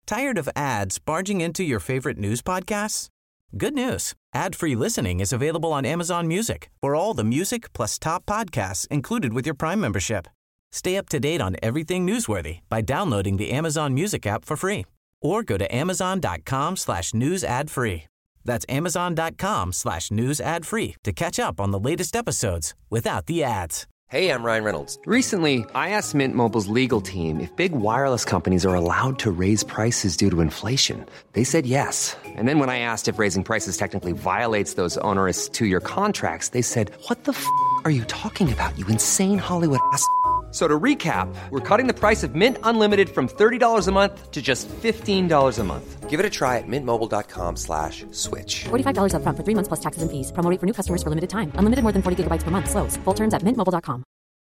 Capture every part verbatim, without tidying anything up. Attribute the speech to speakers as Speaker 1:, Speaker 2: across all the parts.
Speaker 1: Tired of ads barging into your favorite news podcasts? Good news. Ad-free listening is available on Amazon Music for all the music plus top podcasts included with your Prime membership. Stay up to date on everything newsworthy by downloading the Amazon Music app for free or go to amazon.com slash news ad free. That's amazon.com slash news ad free to catch up on the latest episodes without the ads.
Speaker 2: Hey, I'm Ryan Reynolds. Recently, I asked Mint Mobile's legal team if big wireless companies are allowed to raise prices due to inflation. They said yes. And then when I asked if raising prices technically violates those onerous two-year contracts, they said, what the f*** are you talking about, you insane Hollywood ass f- So to recap, we're cutting the price of Mint Unlimited from thirty dollars a month to just fifteen dollars a month. Give it a try at mintmobile.com slash switch.
Speaker 3: forty-five dollars up front for three months plus taxes and fees. Promo rate for new customers for limited time. Unlimited more than forty gigabytes per month. Slows full terms at mint mobile dot com.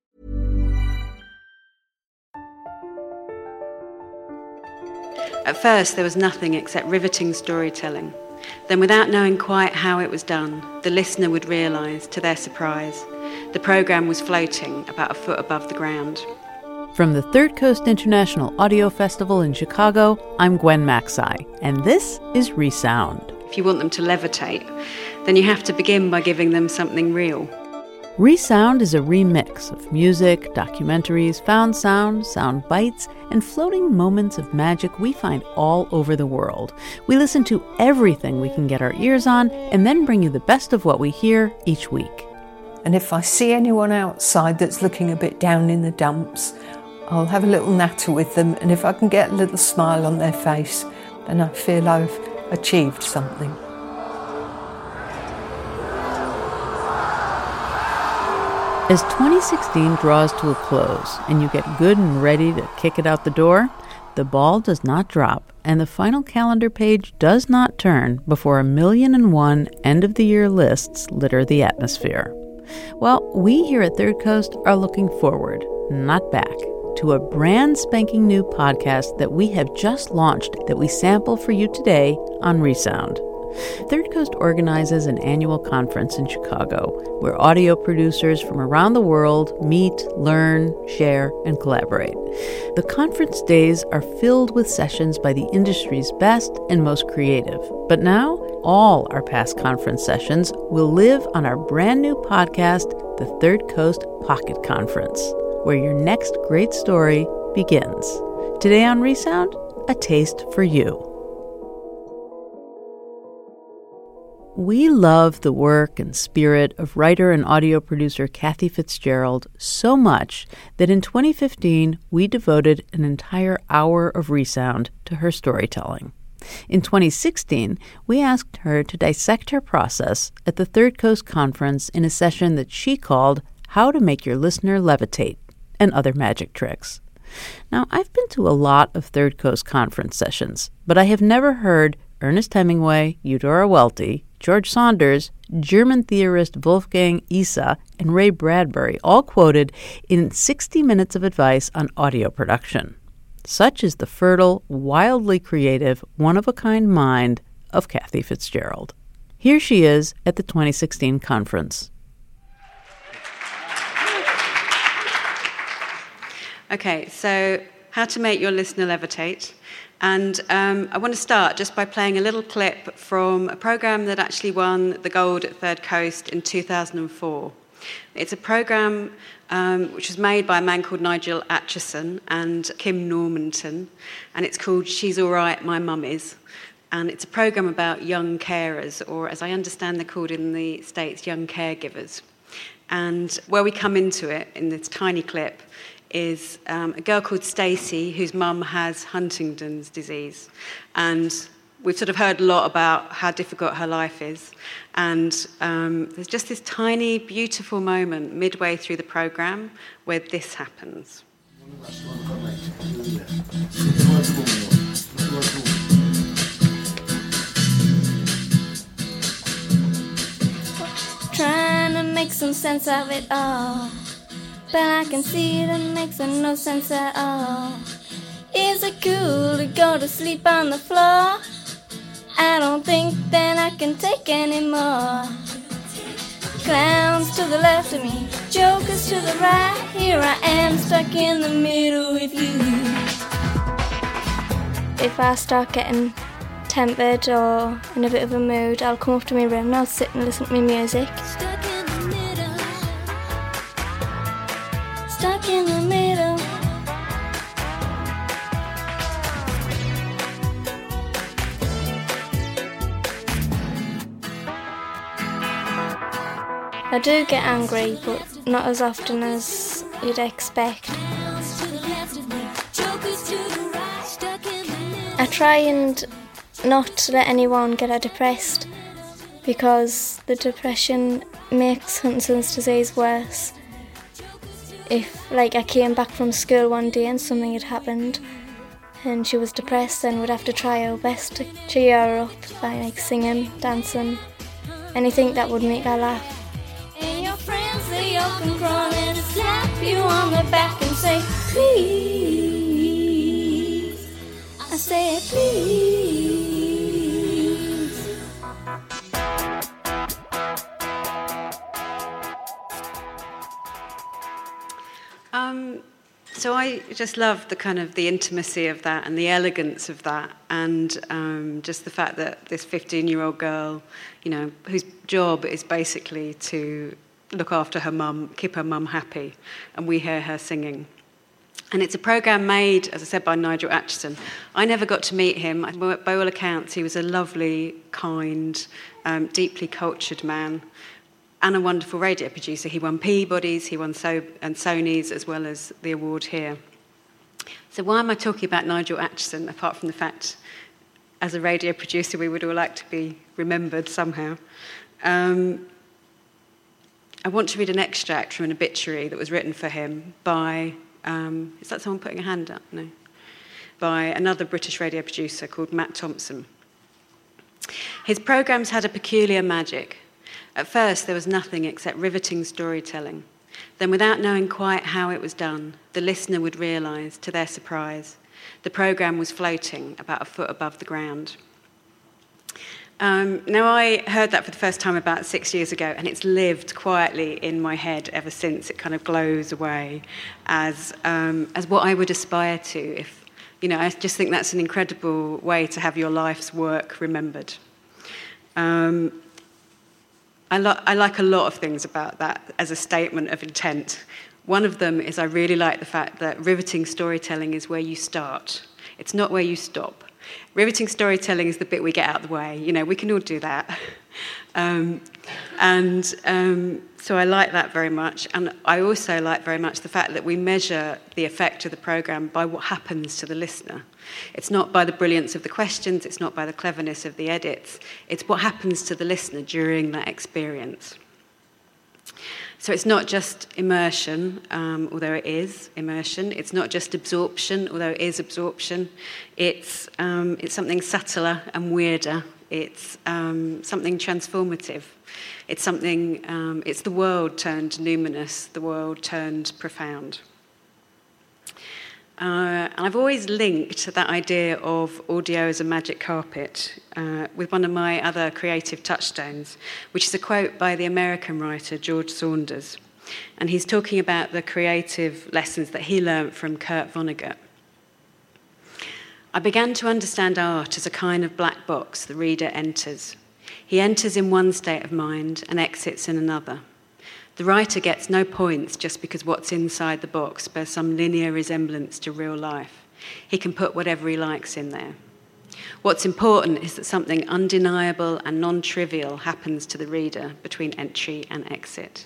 Speaker 4: At first, there was nothing except riveting storytelling. Then, without knowing quite how it was done, the listener would realise, to their surprise, the programme was floating about a foot above the ground.
Speaker 5: From the Third Coast International Audio Festival in Chicago, I'm Gwen Macsai, and this is ReSound.
Speaker 4: If you want them to levitate, then you have to begin by giving them something real.
Speaker 5: ReSound is a remix of music, documentaries, found sound, sound bites, and floating moments of magic we find all over the world. We listen to everything we can get our ears on, and then bring you the best of what we hear each week.
Speaker 6: And if I see anyone outside that's looking a bit down in the dumps, I'll have a little natter with them, and if I can get a little smile on their face, then I feel I've achieved something.
Speaker 5: As twenty sixteen draws to a close and you get good and ready to kick it out the door, the ball does not drop and the final calendar page does not turn before a million and one end-of-the-year lists litter the atmosphere. Well, we here at Third Coast are looking forward, not back, to a brand spanking new podcast that we have just launched that we sample for you today on ReSound. Third Coast organizes an annual conference in Chicago where audio producers from around the world meet, learn, share, and collaborate. The conference days are filled with sessions by the industry's best and most creative. But now, all our past conference sessions will live on our brand new podcast, the Third Coast Pocket Conference, where your next great story begins. Today on ReSound, a taste for you. We love the work and spirit of writer and audio producer Kathy Fitzgerald so much that in twenty fifteen, we devoted an entire hour of ReSound to her storytelling. In twenty sixteen, we asked her to dissect her process at the Third Coast Conference in a session that she called How to Make Your Listener Levitate and Other Magic Tricks. Now, I've been to a lot of Third Coast Conference sessions, but I have never heard Ernest Hemingway, Eudora Welty, George Saunders, German theorist Wolfgang Issa, and Ray Bradbury all quoted in sixty minutes of advice on audio production. Such is the fertile, wildly creative, one-of-a-kind mind of Kathy Fitzgerald. Here she is at the twenty sixteen conference.
Speaker 4: Okay, so how to make your listener levitate. And um, I want to start just by playing a little clip from a programme that actually won the gold at Third Coast in two thousand four. It's a programme um, which was made by a man called Nigel Atchison and Kim Normanton, and it's called She's All Right, My Mum Is. And it's a programme about young carers, or as I understand they're called in the States, young caregivers. And where we come into it in this tiny clip is um, a girl called Stacey whose mum has Huntington's disease. And we've sort of heard a lot about how difficult her life is. And um, there's just this tiny, beautiful moment midway through the programme where this happens.
Speaker 7: Trying to make some sense of it all, but I can see that it makes no sense at all. Is it cool to go to sleep on the floor? I don't think that I can take anymore. Clowns to the left of me, jokers to the right. Here I am stuck in the middle with you. if I start getting tempered or in a bit of a mood, I'll come up to my room and I'll sit and listen to my music. Stuck in the middle. Stuck in the middle. I do get angry, but not as often as you'd expect. I try and not let anyone get depressed, because the depression makes Huntington's disease worse. If, like, I came back from school one day and something had happened and she was depressed, then we'd have to try our best to cheer her up by, like, singing, dancing, anything that would make her laugh. And your friends, they all come crawling to slap you on the back and say, please. I say, please.
Speaker 4: Um, so I just love the kind of the intimacy of that and the elegance of that, and um, just the fact that this fifteen-year-old girl, you know, whose job is basically to look after her mum, keep her mum happy, and we hear her singing. And it's a programme made, as I said, by Nigel Acheson. I never got to meet him. By all accounts, he was a lovely, kind, um, deeply cultured man, and a wonderful radio producer. He won Peabody's, he won so- and Sony's, as well as the award here. So why am I talking about Nigel Acheson, apart from the fact, as a radio producer, we would all like to be remembered somehow? Um, I want to read an extract from an obituary that was written for him by, um, is that someone putting a hand up? No. By another British radio producer called Matt Thompson. His programmes had a peculiar magic. At first, there was nothing except riveting storytelling. Then, without knowing quite how it was done, the listener would realise, to their surprise, the programme was floating about a foot above the ground. Um, now, I heard that for the first time about six years ago, and it's lived quietly in my head ever since. It kind of glows away as um, as what I would aspire to. If you know, I just think that's an incredible way to have your life's work remembered. Um, I, lo- I like a lot of things about that as a statement of intent. One of them is I really like the fact that riveting storytelling is where you start. It's not where you stop. Riveting storytelling is the bit we get out of the way. You know, we can all do that. Um, and um, so I like that very much. And I also like very much the fact that we measure the effect of the programme by what happens to the listener. It's not by the brilliance of the questions, it's not by the cleverness of the edits, it's what happens to the listener during that experience. So it's not just immersion, um, although it is immersion. It's not just absorption, although it is absorption. It's um, it's something subtler and weirder. It's um, something transformative. It's something. Um, it's the world turned numinous. The world turned profound. Uh, and I've always linked that idea of audio as a magic carpet uh, with one of my other creative touchstones, which is a quote by the American writer George Saunders. And he's talking about the creative lessons that he learnt from Kurt Vonnegut. I began to understand art as a kind of black box the reader enters. He enters in one state of mind and exits in another. The writer gets no points just because what's inside the box bears some linear resemblance to real life. He can put whatever he likes in there. What's important is that something undeniable and non-trivial happens to the reader between entry and exit.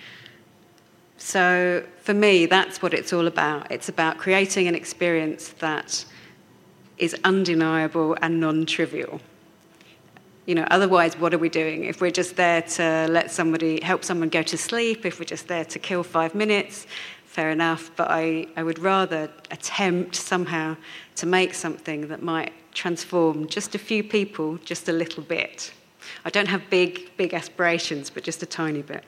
Speaker 4: So for me, that's what it's all about. It's about creating an experience that is undeniable and non-trivial. You know, otherwise, what are we doing? If we're just there to let somebody, help someone go to sleep, if we're just there to kill five minutes, fair enough. But I, I would rather attempt somehow to make something that might transform just a few people, just a little bit. I don't have big, big aspirations, but just a tiny bit.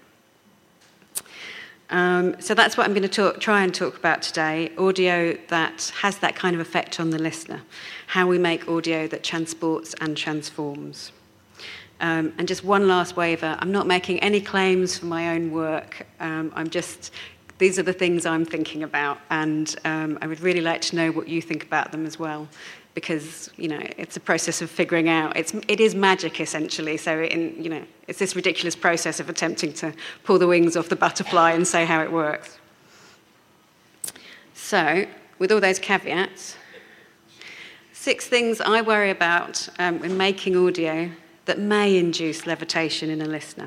Speaker 4: Um, so that's what I'm going to talk, try and talk about today, audio that has that kind of effect on the listener, how we make audio that transports and transforms. Um, and just one last waiver, I'm not making any claims for my own work. Um, I'm just, these are the things I'm thinking about, and um, I would really like to know what you think about them as well. because, you know, it's a process of figuring out. It's, it is magic, essentially. So, in, you know, it's this ridiculous process of attempting to pull the wings off the butterfly and say how it works. So, with all those caveats, six things I worry about um, when making audio that may induce levitation in a listener.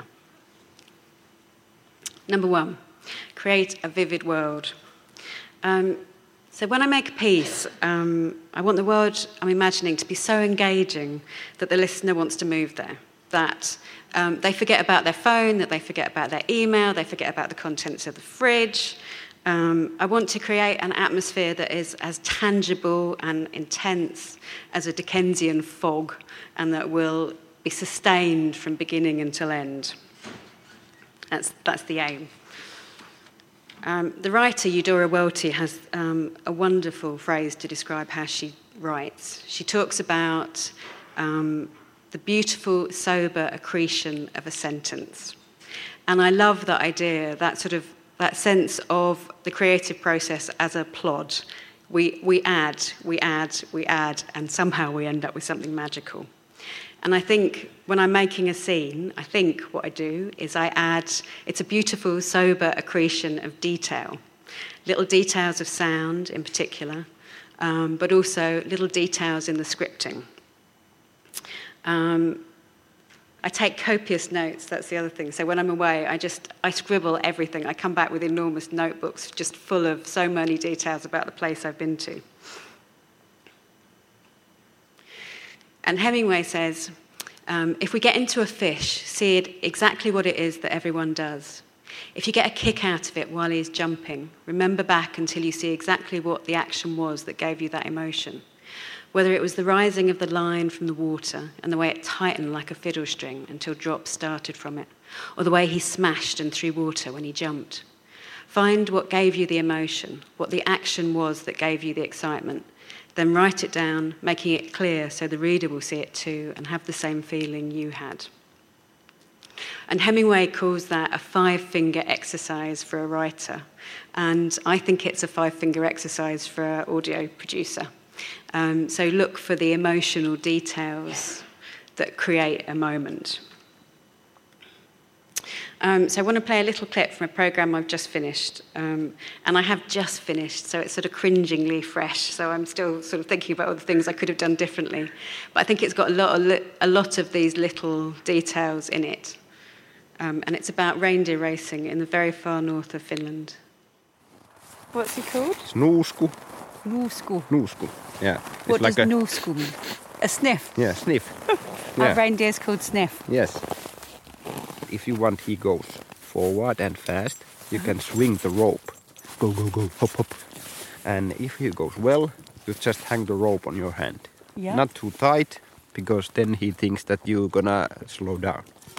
Speaker 4: Number one, create a vivid world. Um, so when I make a piece, um, I want the world I'm imagining to be so engaging that the listener wants to move there, that um, they forget about their phone, that they forget about their email, they forget about the contents of the fridge. Um, I want to create an atmosphere that is as tangible and intense as a Dickensian fog, and that will be sustained from beginning until end. That's, that's the aim. Um, the writer, Eudora Welty, has um, a wonderful phrase to describe how she writes. She talks about um, the beautiful, sober accretion of a sentence. And I love that idea, that sort of that sense of the creative process as a plod. We, we add, we add, we add, and somehow we end up with something magical. And I think when I'm making a scene, I think what I do is I add, it's a beautiful, sober accretion of detail. Little details of sound in particular, um, but also little details in the scripting. Um, I take copious notes, that's the other thing. So when I'm away, I just, I scribble everything. I come back with enormous notebooks just full of so many details about the place I've been to. And Hemingway says, um, if we get into a fish, see it exactly what it is that everyone does. If you get a kick out of it while he's jumping, remember back until you see exactly what the action was that gave you that emotion. Whether it was the rising of the line from the water and the way it tightened like a fiddle string until drops started from it, or the way he smashed and threw water when he jumped. Find what gave you the emotion, what the action was that gave you the excitement, then write it down, making it clear so the reader will see it too and have the same feeling you had. And Hemingway calls that a five-finger exercise for a writer, and I think it's a five-finger exercise for an audio producer. Um, so look for the emotional details that create a moment. Um, so I want to play a little clip from a programme I've just finished. Um, and I have just finished, so it's sort of cringingly fresh. So I'm still sort of thinking about all the things I could have done differently. But I think it's got a lot of, li- a lot of these little details in it. Um, and it's about reindeer racing in the very far north of Finland. What's it called?
Speaker 8: Nuusku.
Speaker 5: Nuusku.
Speaker 8: Nuusku, yeah. It's
Speaker 5: What
Speaker 8: like
Speaker 5: does
Speaker 8: a,
Speaker 5: nuusku mean? A sniff?
Speaker 8: Yeah, sniff.
Speaker 5: Our
Speaker 8: Yeah.
Speaker 5: reindeer's called Sniff.
Speaker 8: Yes. If you want he goes forward and fast, you can swing the rope. Go, go, go, hop, hop. And if he goes well, you just hang the rope on your hand.
Speaker 5: Yeah.
Speaker 8: Not too tight, because then he thinks that you're gonna slow down.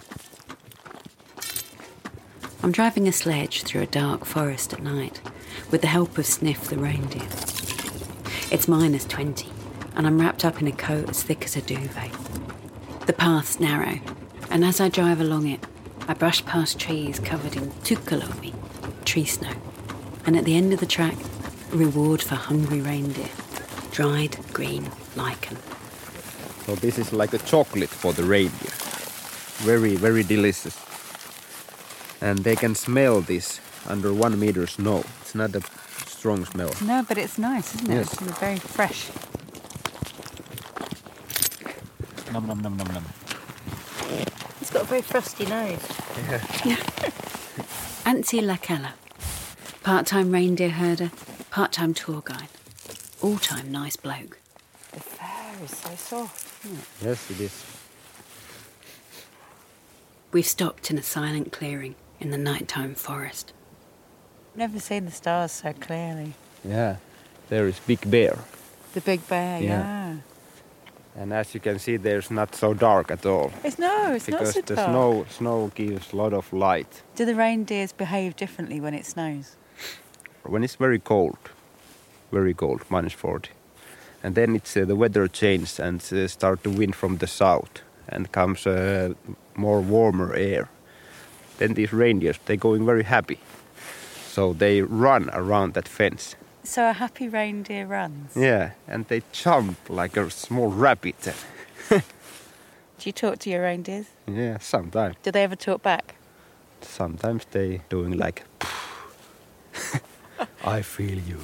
Speaker 9: I'm driving a sledge through a dark forest at night with the help of Sniff the reindeer. It's minus twenty, and I'm wrapped up in a coat as thick as a duvet. The path's narrow, and as I drive along it, I brush past trees covered in tukkalomi, tree snow, and at the end of the track, a reward for hungry reindeer, dried green lichen.
Speaker 8: So this is like a chocolate for the reindeer. Very, very delicious. And they can smell this under one meter snow. It's not a strong smell.
Speaker 5: No, but it's nice, isn't it?
Speaker 8: Yes.
Speaker 5: It's very fresh.
Speaker 8: Nom nom nom nom nom.
Speaker 5: It's got a very frosty nose.
Speaker 8: Yeah.
Speaker 9: Antsi Lakela, part-time reindeer herder, part-time tour guide, all-time nice bloke.
Speaker 5: The fur is so soft, isn't it?
Speaker 8: Yes, it is.
Speaker 9: We've stopped in a silent clearing in the nighttime forest.
Speaker 5: Never seen the stars so clearly.
Speaker 8: Yeah. There is Big Bear.
Speaker 5: The big bear,
Speaker 8: Yeah.
Speaker 5: yeah.
Speaker 8: And as you can see, there's not so dark at all.
Speaker 5: It's no, it's
Speaker 8: because
Speaker 5: not so
Speaker 8: the
Speaker 5: dark.
Speaker 8: snow snow gives a lot of light.
Speaker 5: Do the reindeers behave differently when it snows?
Speaker 8: When it's very cold, very cold, minus forty. And then it's uh, the weather changes and uh, start to wind from the south and comes uh, more warmer air. Then these reindeers, they're going very happy. So they run around that fence.
Speaker 9: So a happy reindeer runs?
Speaker 8: Yeah, and they jump like a small rabbit.
Speaker 9: Do you talk to your reindeers?
Speaker 8: Yeah, sometimes.
Speaker 9: Do they ever talk back?
Speaker 8: Sometimes they doing like, I feel you.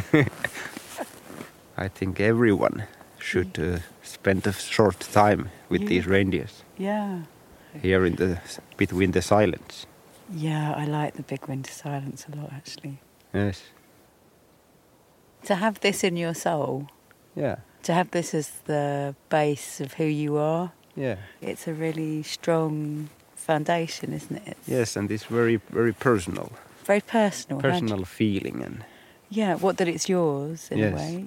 Speaker 8: I think everyone should uh, spend a short time with
Speaker 9: Yeah.
Speaker 8: these reindeers.
Speaker 9: Yeah.
Speaker 8: Here in the between the silence.
Speaker 9: Yeah, I like the big winter silence a lot, actually.
Speaker 8: Yes.
Speaker 9: To have this in your soul,
Speaker 8: Yeah.
Speaker 9: to have this as the base of who you are,
Speaker 8: Yeah.
Speaker 9: it's a really strong foundation, isn't it? It's
Speaker 8: Yes, and it's very, very personal.
Speaker 9: very personal. How do-
Speaker 8: Personal feeling and
Speaker 9: Yeah, what that it's yours in
Speaker 8: Yes.
Speaker 9: a way.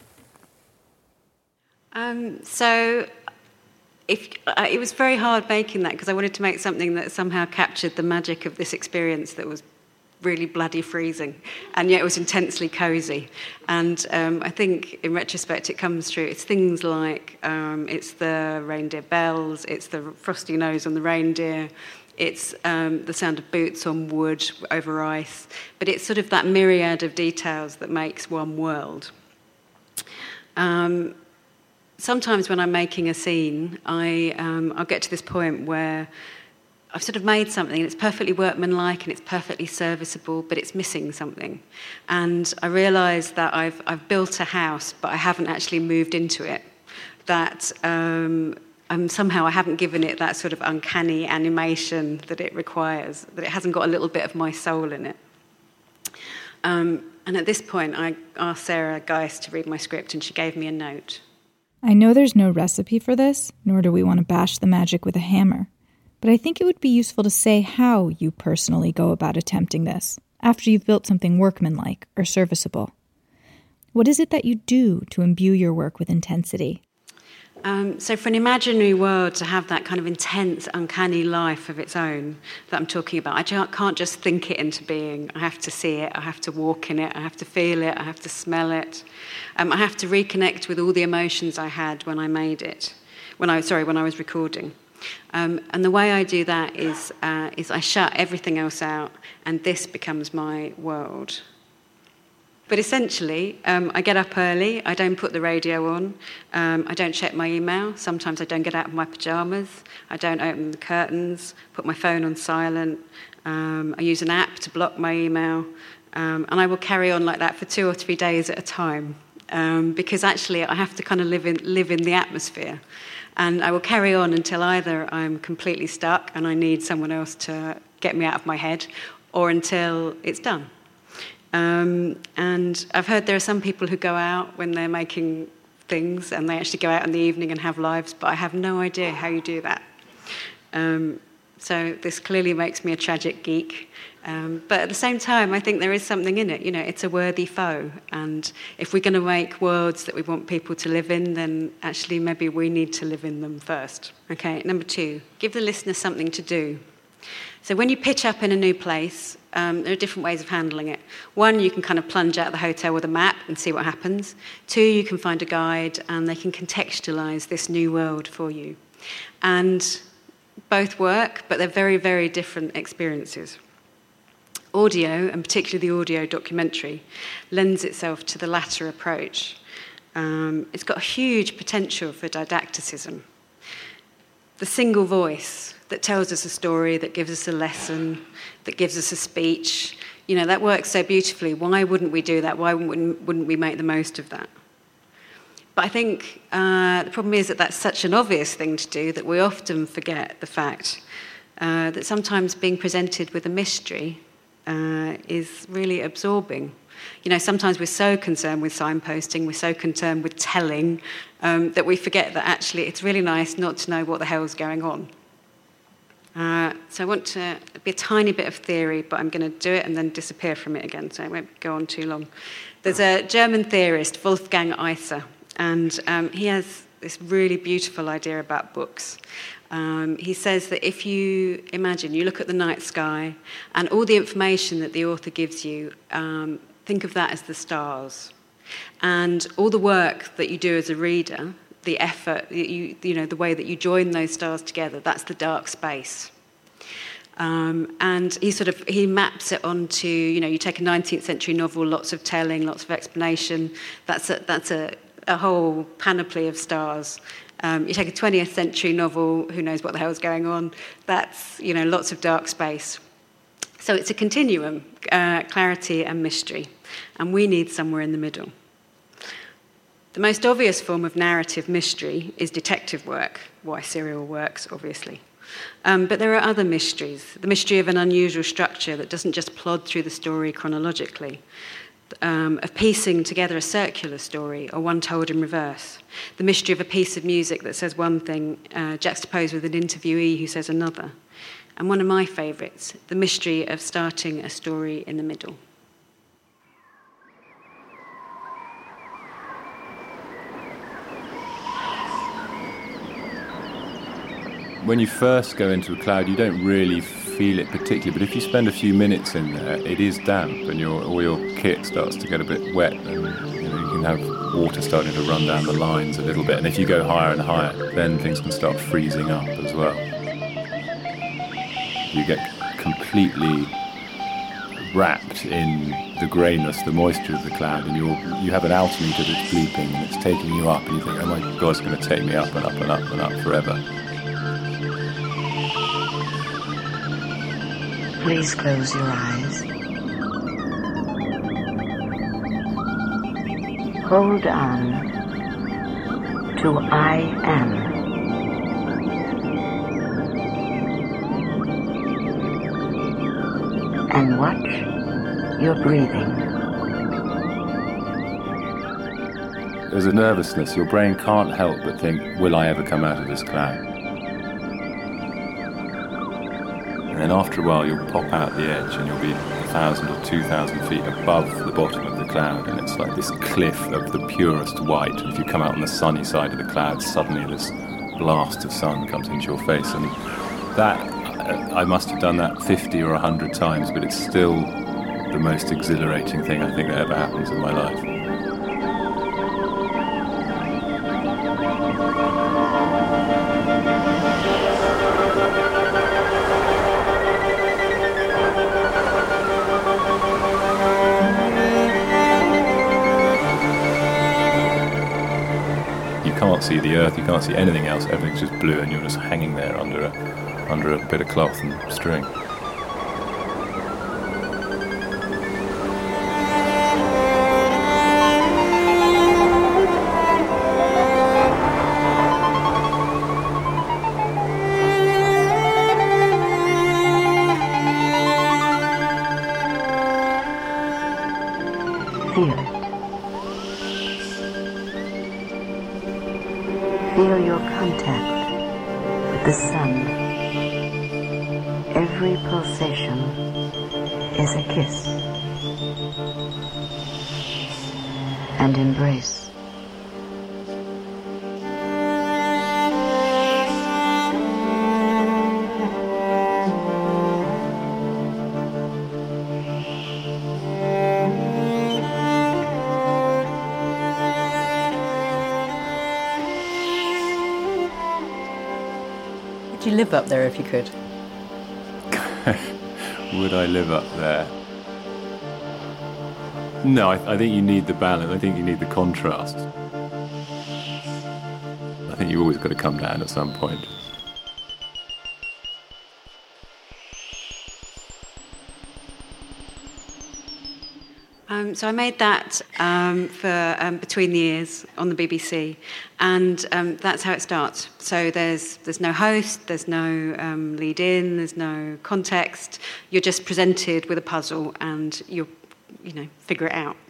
Speaker 4: Um, so if, uh, it was very hard making that because I wanted to make something that somehow captured the magic of this experience that was really bloody freezing, and yet it was intensely cosy. And um, I think in retrospect it comes through. It's things like um, it's the reindeer bells, it's the frosty nose on the reindeer, it's um, the sound of boots on wood over ice, but it's sort of that myriad of details that makes one world. Um, sometimes when I'm making a scene, I, um, I'll get to this point where I've sort of made something and it's perfectly workmanlike and it's perfectly serviceable, but it's missing something. And I realise that I've, I've built a house, but I haven't actually moved into it. That um, I'm, somehow I haven't given it that sort of uncanny animation that it requires, that it hasn't got a little bit of my soul in it. Um, and at this point, I asked Sarah Geist to read my script and she gave me a note.
Speaker 10: I know there's no recipe for this, nor do we want to bash the magic with a hammer. But I think it would be useful to say how you personally go about attempting this, after you've built something workmanlike or serviceable. What is it that you do to imbue your work with intensity?
Speaker 4: Um, so for an imaginary world to have that kind of intense, uncanny life of its own that I'm talking about, I can't just think it into being. I have to see it, I have to walk in it, I have to feel it, I have to smell it. Um, I have to reconnect with all the emotions I had when I made it, when I sorry, when I was recording. Um, and the way I do that is, uh, is I shut everything else out, and this becomes my world. But essentially, um, I get up early, I don't put the radio on, um, I don't check my email, sometimes I don't get out of my pyjamas, I don't open the curtains, put my phone on silent, um, I use an app to block my email, um, and I will carry on like that for two or three days at a time, um, because actually I have to kind of live in, live in the atmosphere. And I will carry on until either I'm completely stuck and I need someone else to get me out of my head, or until it's done. Um, and I've heard there are some people who go out when they're making things and they actually go out in the evening and have lives, but I have no idea how you do that. Um, so this clearly makes me a tragic geek. Um, but at the same time, I think there is something in it. You know, it's a worthy foe. And if we're going to make worlds that we want people to live in, then actually maybe we need to live in them first. Okay, number two, give the listener something to do. So when you pitch up in a new place, um, there are different ways of handling it. One, you can kind of plunge out of the hotel with a map and see what happens. Two, you can find a guide and they can contextualise this new world for you. And both work, but they're very, very different experiences. Audio, and particularly the audio documentary, lends itself to the latter approach. Um, it's got a huge potential for didacticism. The single voice that tells us a story, that gives us a lesson, that gives us a speech, you know, that works so beautifully. Why wouldn't we do that? Why wouldn't, wouldn't we make the most of that? But I think uh, the problem is that that's such an obvious thing to do that we often forget the fact uh, that sometimes being presented with a mystery Uh, is really absorbing. You know, sometimes we're so concerned with signposting, we're so concerned with telling, um, that we forget that actually it's really nice not to know what the hell's going on. Uh, so I want to be a tiny bit of theory, but I'm going to do it and then disappear from it again, so I won't go on too long. There's a German theorist, Wolfgang Iser, and um, he has this really beautiful idea about books. Um, he says that if you imagine, you look at the night sky and all the information that the author gives you, um, think of that as the stars. And all the work that you do as a reader, the effort, you, you know, the way that you join those stars together, that's the dark space. Um, and he sort of, he maps it onto, you know, you take a nineteenth century novel, lots of telling, lots of explanation, that's a, that's a, a whole panoply of stars. Um, you take a twentieth century novel, who knows what the hell's going on, that's, you know, lots of dark space. So it's a continuum, uh, clarity and mystery, and we need somewhere in the middle. The most obvious form of narrative mystery is detective work, why serial works, obviously. Um, but there are other mysteries. The mystery of an unusual structure that doesn't just plod through the story chronologically, um, of piecing together a circular story or one told in reverse. The mystery of a piece of music that says one thing, uh, juxtaposed with an interviewee who says another. And one of my favourites, the mystery of starting a story in the middle.
Speaker 11: When you first go into a cloud, you don't really feel it particularly, but if you spend a few minutes in there, it is damp and your, all your kit starts to get a bit wet, and you know, you can have water starting to run down the lines a little bit, and if you go higher and higher, then things can start freezing up as well. You get completely wrapped in the greyness, the moisture of the cloud, and you're, you have an altimeter that's bleeping and it's taking you up, and you think, oh my God, it's going to take me up and up and up and up forever.
Speaker 12: Please close your eyes. Hold on to I am. And watch your breathing.
Speaker 11: There's a nervousness. Your brain can't help but think, will I ever come out of this cloud? And then after a while you'll pop out the edge and you'll be a thousand or two thousand feet above the bottom of the cloud, and it's like this cliff of the purest white, and if you come out on the sunny side of the cloud, suddenly this blast of sun comes into your face, and that, I must have done that fifty or a hundred times, but it's still the most exhilarating thing I think that ever happens in my life. You can't see the earth, you can't see anything else, everything's just blue, and you're just hanging there under a, under a bit of cloth and string.
Speaker 12: Feel it. Feel your contact with the sun. Every pulsation is a kiss and embrace.
Speaker 5: Would you live up there if you could?
Speaker 11: Would I live up there? No, I, I think you need the balance. I think you need the contrast. I think you always got to come down at some point.
Speaker 4: Um, so I made that um, for um, Between the Ears on the B B C, and um, that's how it starts. So there's there's no host, there's no um, lead in, there's no context. You're just presented with a puzzle, and you you know figure it out.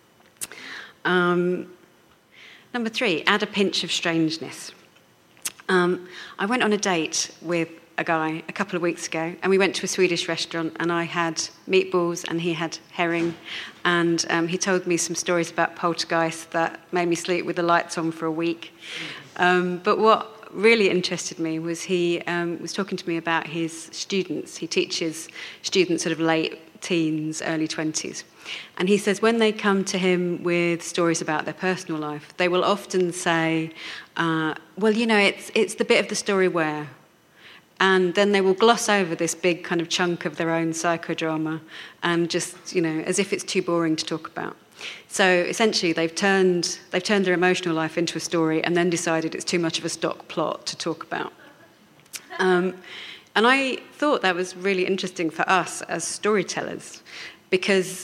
Speaker 4: Um, number three, add a pinch of strangeness. Um, I went on a date with a guy a couple of weeks ago, and we went to a Swedish restaurant, and I had meatballs and he had herring, and um, he told me some stories about poltergeists that made me sleep with the lights on for a week. Um, but what really interested me was he um, was talking to me about his students. He teaches students sort of late teens, early twenties. And he says when they come to him with stories about their personal life, they will often say, uh, well, you know, it's it's the bit of the story where... and then they will gloss over this big kind of chunk of their own psychodrama and just, you know, as if it's too boring to talk about. So essentially they've turned they've turned their emotional life into a story and then decided it's too much of a stock plot to talk about. Um, and I thought that was really interesting for us as storytellers, because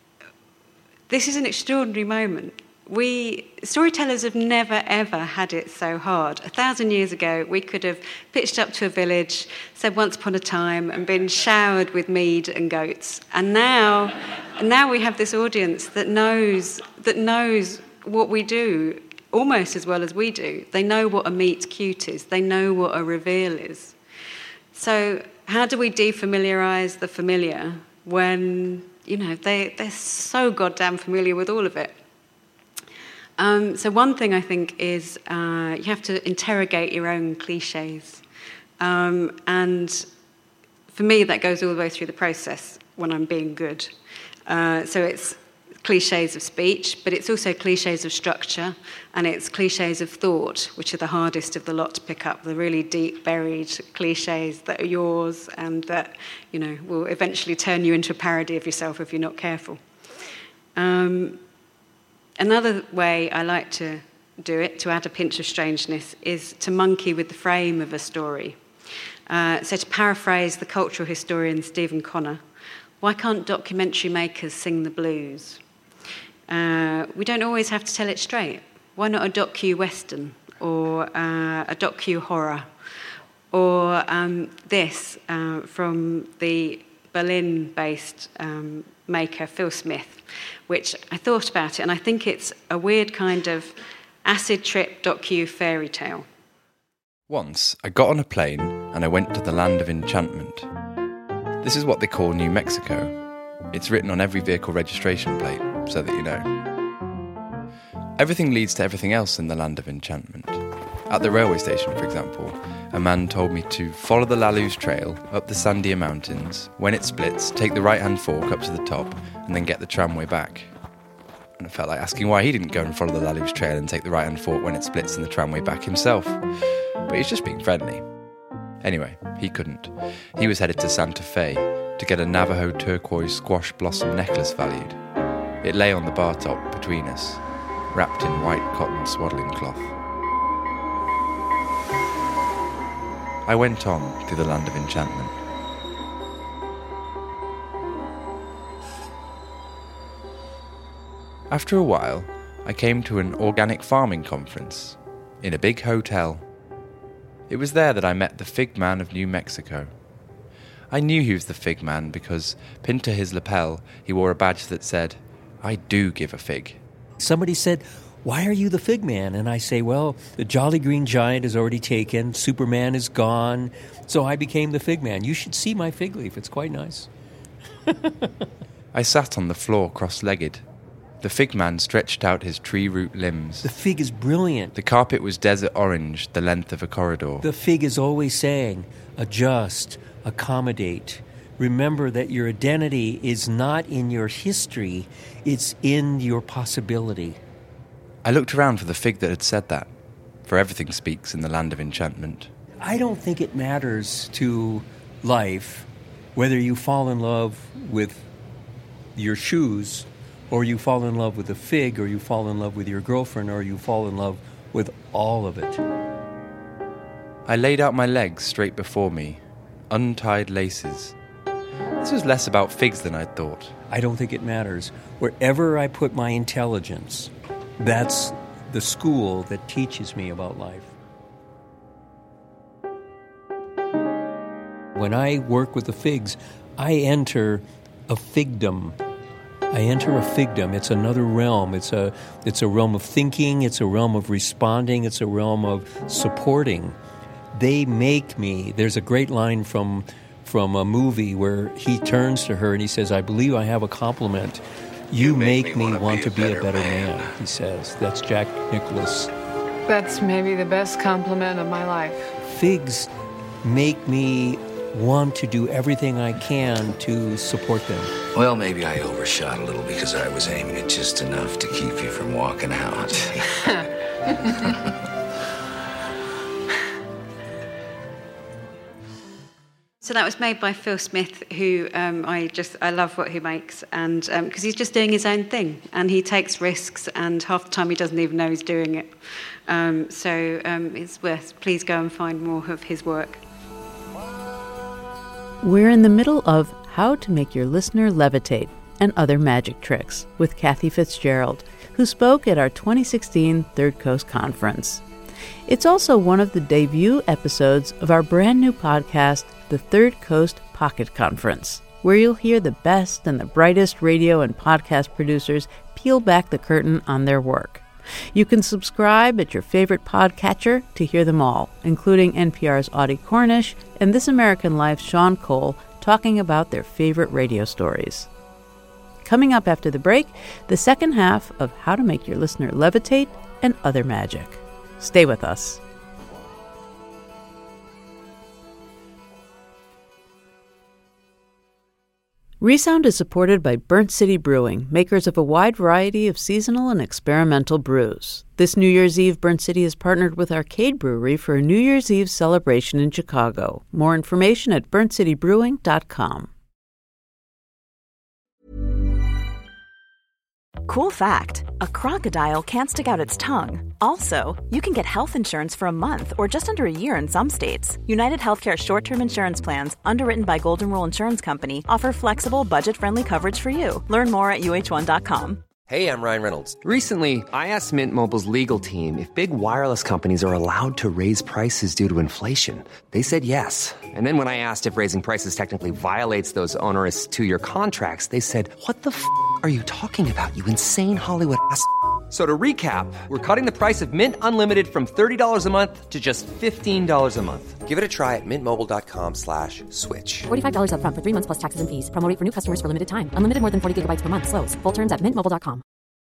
Speaker 4: this is an extraordinary moment. We storytellers have never, ever had it so hard. A thousand years ago, we could have pitched up to a village, said once upon a time, and been showered with mead and goats. And now, and now we have this audience that knows that knows what we do almost as well as we do. They know what a meet cute is. They know what a reveal is. So how do we defamiliarise the familiar when, you know, they, they're so goddamn familiar with all of it? Um, so one thing I think is uh, you have to interrogate your own cliches. Um, and for me, that goes all the way through the process when I'm being good. Uh, so it's cliches of speech, but it's also cliches of structure, and it's cliches of thought, which are the hardest of the lot to pick up, the really deep buried cliches that are yours and that, you know, will eventually turn you into a parody of yourself if you're not careful. Um, Another way I like to do it, to add a pinch of strangeness, is to monkey with the frame of a story. Uh, so to paraphrase the cultural historian Stephen Connor, why can't documentary makers sing the blues? Uh, we don't always have to tell it straight. Why not a docu-western or uh, a docu-horror? Or um, this uh, from the Berlin-based um, maker Phil Smith, which I thought about it, and I think it's a weird kind of acid trip docu fairy tale.
Speaker 13: Once, I got on a plane and I went to the land of enchantment. This is what they call New Mexico. It's written on every vehicle registration plate, so that you know. Everything leads to everything else in the land of enchantment. At the railway station, for example, a man told me to follow the La Luz Trail up the Sandia Mountains. When it splits, take the right-hand fork up to the top and then get the tramway back. And I felt like asking why he didn't go and follow the La Luz Trail and take the right-hand fork when it splits and the tramway back himself. But he's just being friendly. Anyway, he couldn't. He was headed to Santa Fe to get a Navajo turquoise squash blossom necklace valued. It lay on the bar top between us, wrapped in white cotton swaddling cloth. I went on through the land of enchantment. After a while, I came to an organic farming conference in a big hotel. It was there that I met the Fig Man of New Mexico. I knew he was the Fig Man because, pinned to his lapel, he wore a badge that said, "I do give a fig."
Speaker 14: Somebody said, "Why are you the Fig Man?" And I say, well, the Jolly Green Giant is already taken, Superman is gone, so I became the Fig Man. You should see my fig leaf, it's quite nice.
Speaker 13: I sat on the floor cross-legged. The Fig Man stretched out his tree root limbs.
Speaker 14: The fig is brilliant.
Speaker 13: The carpet was desert orange, the length of a corridor.
Speaker 14: The fig is always saying, adjust, accommodate. Remember that your identity is not in your history, it's in your possibility.
Speaker 13: I looked around for the fig that had said that, for everything speaks in the land of enchantment.
Speaker 14: I don't think it matters to life whether you fall in love with your shoes, or you fall in love with a fig, or you fall in love with your girlfriend, or you fall in love with all of it.
Speaker 13: I laid out my legs straight before me, untied laces. This was less about figs than I'd thought.
Speaker 14: I don't think it matters. Wherever I put my intelligence, that's the school that teaches me about life. When I work with the figs, I enter a figdom. I enter a figdom. It's another realm. It's a, it's a realm of thinking. It's a realm of responding. It's a realm of supporting. They make me. There's a great line from, from a movie where he turns to her and he says, "I believe I have a compliment. You, you make, make me, me want to be a better man," man, he says. That's Jack Nicklaus.
Speaker 15: That's maybe the best compliment of my life.
Speaker 14: Figs make me want to do everything I can to support them.
Speaker 16: Well, maybe I overshot a little because I was aiming at just enough to keep you from walking out.
Speaker 4: So that was made by Phil Smith, who um, I just, I love what he makes, and because um, he's just doing his own thing, and he takes risks, and half the time he doesn't even know he's doing it. Um, so um, it's worth, please go and find more of his work.
Speaker 5: We're in the middle of How to Make Your Listener Levitate and Other Magic Tricks with Kathy Fitzgerald, who spoke at our twenty sixteen Third Coast Conference. It's also one of the debut episodes of our brand new podcast, the Third Coast Pocket Conference, where you'll hear the best and the brightest radio and podcast producers peel back the curtain on their work. You can subscribe at your favorite podcatcher to hear them all, including N P R's Audie Cornish and This American Life's Sean Cole talking about their favorite radio stories. Coming up after the break, the second half of How to Make Your Listener Levitate and Other Magic. Stay with us. Resound is supported by Burnt City Brewing, makers of a wide variety of seasonal and experimental brews. This New Year's Eve, Burnt City has partnered with Arcade Brewery for a New Year's Eve celebration in Chicago. More information at burnt city brewing dot com.
Speaker 17: Cool fact, a crocodile can't stick out its tongue. Also, you can get health insurance for a month or just under a year in some states. United Healthcare short-term insurance plans, underwritten by Golden Rule Insurance Company, offer flexible, budget-friendly coverage for you. Learn more at U H one dot com.
Speaker 2: Hey, I'm Ryan Reynolds. Recently, I asked Mint Mobile's legal team if big wireless companies are allowed to raise prices due to inflation. They said yes. And then when I asked if raising prices technically violates those onerous two-year contracts, they said, "What the f*** are you talking about, you insane Hollywood ass f- So to recap, we're cutting the price of Mint Unlimited from thirty dollars a month to just fifteen dollars a month. Give it a try at mintmobile.com slash switch.
Speaker 3: forty-five dollars up front for three months plus taxes and fees. Promo rate for new customers for limited time. Unlimited more than forty gigabytes per month. Slows full terms at mint mobile dot com.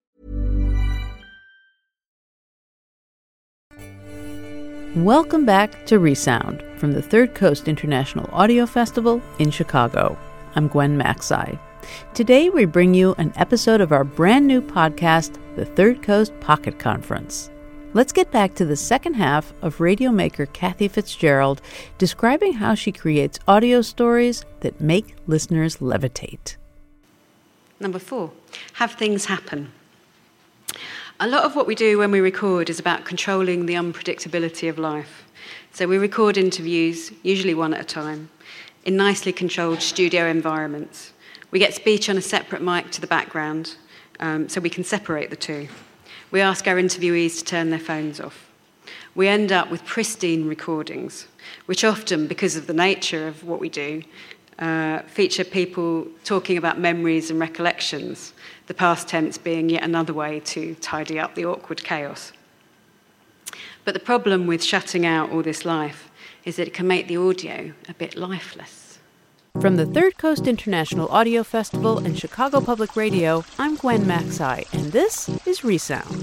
Speaker 5: Welcome back to Resound from the Third Coast International Audio Festival in Chicago. I'm Gwen Macsai. Today we bring you an episode of our brand new podcast, the Third Coast Pocket Conference. Let's get back to the second half of radio maker Kathy Fitzgerald describing how she creates audio stories that make listeners levitate.
Speaker 4: Number four, have things happen. A lot of what we do when we record is about controlling the unpredictability of life. So we record interviews, usually one at a time, in nicely controlled studio environments. We get speech on a separate mic to the background, um, so we can separate the two. We ask our interviewees to turn their phones off. We end up with pristine recordings, which often, because of the nature of what we do, uh, feature people talking about memories and recollections, the past tense being yet another way to tidy up the awkward chaos. But the problem with shutting out all this life is that it can make the audio a bit lifeless.
Speaker 5: From the Third Coast International Audio Festival and Chicago Public Radio, I'm Gwen Macsai, and this is Resound.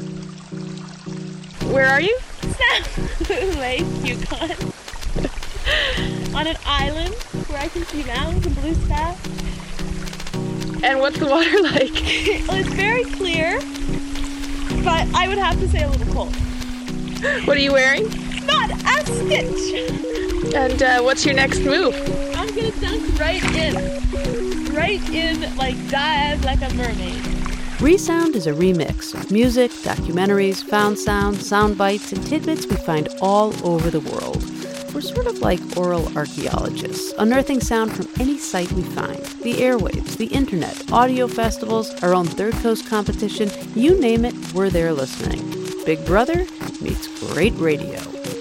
Speaker 18: Where are you? Lake Yukon. On an island where I can see mountains and blue sky. And what's the water like? Well, it's very clear, but I would have to say a little cold. What are you wearing? Not a stitch. And uh, what's your next move? I'm gonna dunk right in. Right in, like dive like a mermaid.
Speaker 5: Resound is a remix of music, documentaries, found sound, sound bites, and tidbits we find all over the world. We're sort of like oral archaeologists, unearthing sound from any site we find. The airwaves, the internet, audio festivals, our own Third Coast competition, you name it, we're there listening. Big Brother meets great radio.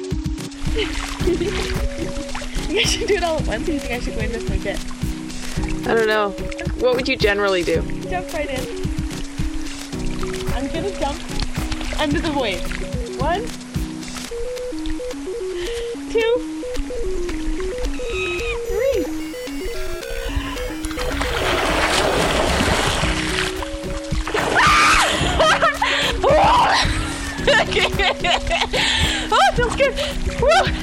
Speaker 18: I should do it all at once. Do you think I should go in this my bit? I don't know. What would you generally do? Jump right in. I'm gonna jump under the wave. One, two, three. Oh, it feels good. Woo.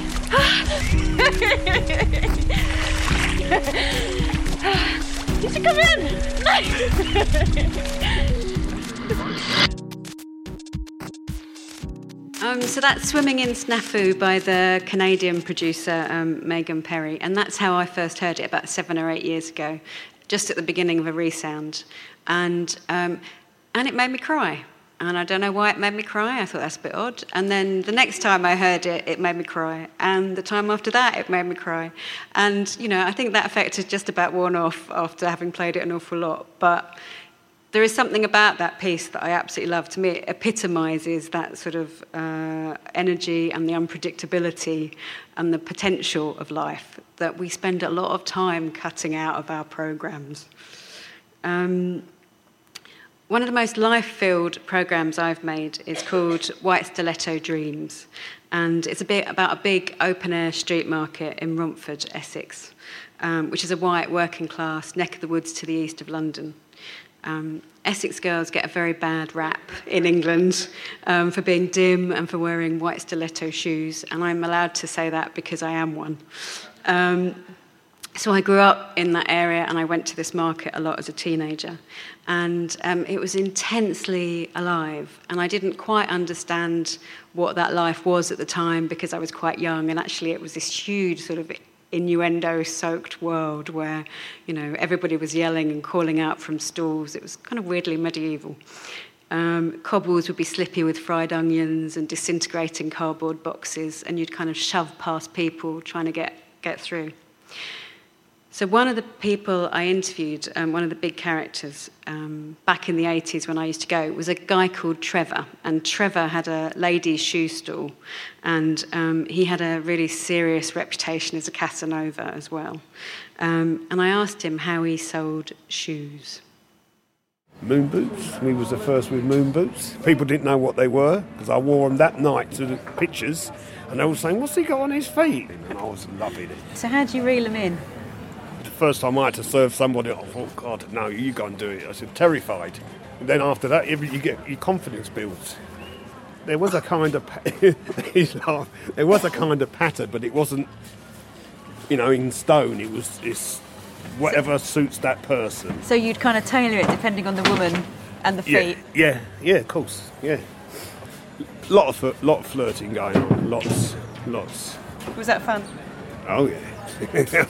Speaker 18: You should come in. Nice.
Speaker 4: Um, so that's Swimming in Snafu by the Canadian producer um, Megan Perry, and that's how I first heard it about seven or eight years ago, just at the beginning of a resound, and um, and it made me cry, and I don't know why it made me cry. I thought that's a bit odd, and then the next time I heard it, it made me cry, and the time after that, it made me cry, and you know I think that effect has just about worn off after having played it an awful lot, but. There is something about that piece that I absolutely love. To me, it epitomises that sort of uh, energy and the unpredictability and the potential of life that we spend a lot of time cutting out of our programmes. Um, one of the most life-filled programmes I've made is called White Stiletto Dreams, and it's a bit about a big open-air street market in Romford, Essex, um, which is a white working-class neck of the woods to the east of London. Um, Essex girls get a very bad rap in England um, for being dim and for wearing white stiletto shoes, and I'm allowed to say that because I am one. Um, so I grew up in that area, and I went to this market a lot as a teenager, and um, it was intensely alive, and I didn't quite understand what that life was at the time because I was quite young, and actually it was this huge sort of innuendo-soaked world where, you know, everybody was yelling and calling out from stalls. It was kind of weirdly medieval. Um, cobbles would be slippy with fried onions and disintegrating cardboard boxes, and you'd kind of shove past people trying to get, get through. So one of the people I interviewed, um, one of the big characters, um, back in the eighties when I used to go, was a guy called Trevor. And Trevor had a ladies' shoe stall, and um, he had a really serious reputation as a Casanova as well. Um, and I asked him how he sold shoes.
Speaker 19: Moon boots. We was the first with moon boots. People didn't know what they were because I wore them that night to the pictures, and they were saying, "What's he got on his feet?" And I was loving it.
Speaker 4: So how do you reel them in?
Speaker 19: The first time I had to serve somebody, I thought, God, no, you go and do it. I said, terrified. And then after that, every, you get your confidence builds. There was a kind of there was a kind of pattern, but it wasn't, you know, in stone. It was it's whatever suits that person.
Speaker 4: So you'd kind of tailor it depending on the woman and the feet.
Speaker 19: Yeah, yeah, yeah, of course, yeah. Lot of lot of flirting going on, lots, lots.
Speaker 4: Was that fun?
Speaker 19: Oh yeah.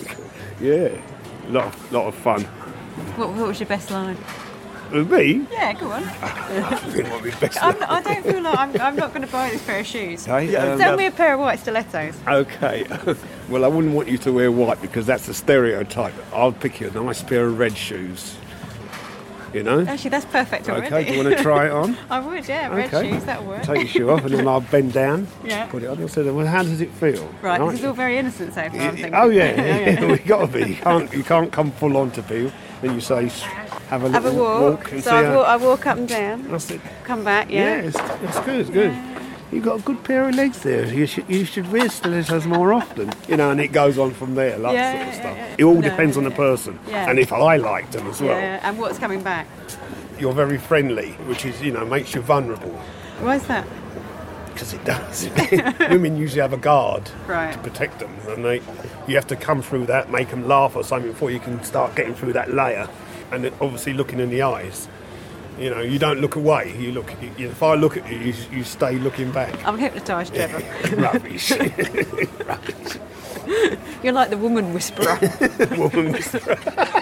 Speaker 19: Yeah, lot of, lot of fun.
Speaker 4: What, what was your best line?
Speaker 19: With me?
Speaker 4: Yeah, go on.
Speaker 19: I think what was best
Speaker 4: I'm not, I don't feel like I'm, I'm not going to buy this pair of shoes.
Speaker 19: Okay, um,
Speaker 4: Sell me a pair of white stilettos.
Speaker 19: Okay. Well, I wouldn't want you to wear white because that's a stereotype. I'll pick you a nice pair of red shoes. You know?
Speaker 4: Actually, that's perfect already.
Speaker 19: Okay, do you want to try it on?
Speaker 4: I would, yeah, red
Speaker 19: okay.
Speaker 4: shoes, that'll work.
Speaker 19: Take your shoe off and then I'll bend down,
Speaker 4: yeah.
Speaker 19: Put it on and say, well, how does it feel?
Speaker 4: Right, right. This is all very innocent so far, I'm thinking.
Speaker 19: Oh, yeah, yeah. We've got to be. You can't, you can't come full on to people. Then you say, have a
Speaker 4: have
Speaker 19: little
Speaker 4: a walk.
Speaker 19: walk and
Speaker 4: so
Speaker 19: see
Speaker 4: I,
Speaker 19: how...
Speaker 4: walk, I walk up and down,
Speaker 19: That's it.
Speaker 4: Come back, yeah.
Speaker 19: Yeah, it's, it's good, it's good. Yeah. You've got a good pair of legs there. You should, you should wear stilettos more often. You know, and it goes on from there, that
Speaker 4: yeah,
Speaker 19: sort of
Speaker 4: yeah,
Speaker 19: stuff.
Speaker 4: yeah, yeah.
Speaker 19: It all
Speaker 4: no,
Speaker 19: depends on
Speaker 4: yeah.
Speaker 19: the person.
Speaker 4: Yeah.
Speaker 19: And if I liked them as well.
Speaker 4: Yeah, and what's coming back?
Speaker 19: You're very friendly, which is, you know, makes you vulnerable.
Speaker 4: Why is that?
Speaker 19: Because it does. Women usually have a guard
Speaker 4: right.
Speaker 19: to protect them, and they, you have to come through that, make them laugh or something before you can start getting through that layer. And then obviously looking in the eyes. You know, you don't look away. You look. You, if I look at you, you, you stay looking back.
Speaker 4: I'm hypnotised, Trevor.
Speaker 19: Rubbish. Rubbish.
Speaker 4: You're like the woman whisperer.
Speaker 19: Woman whisperer.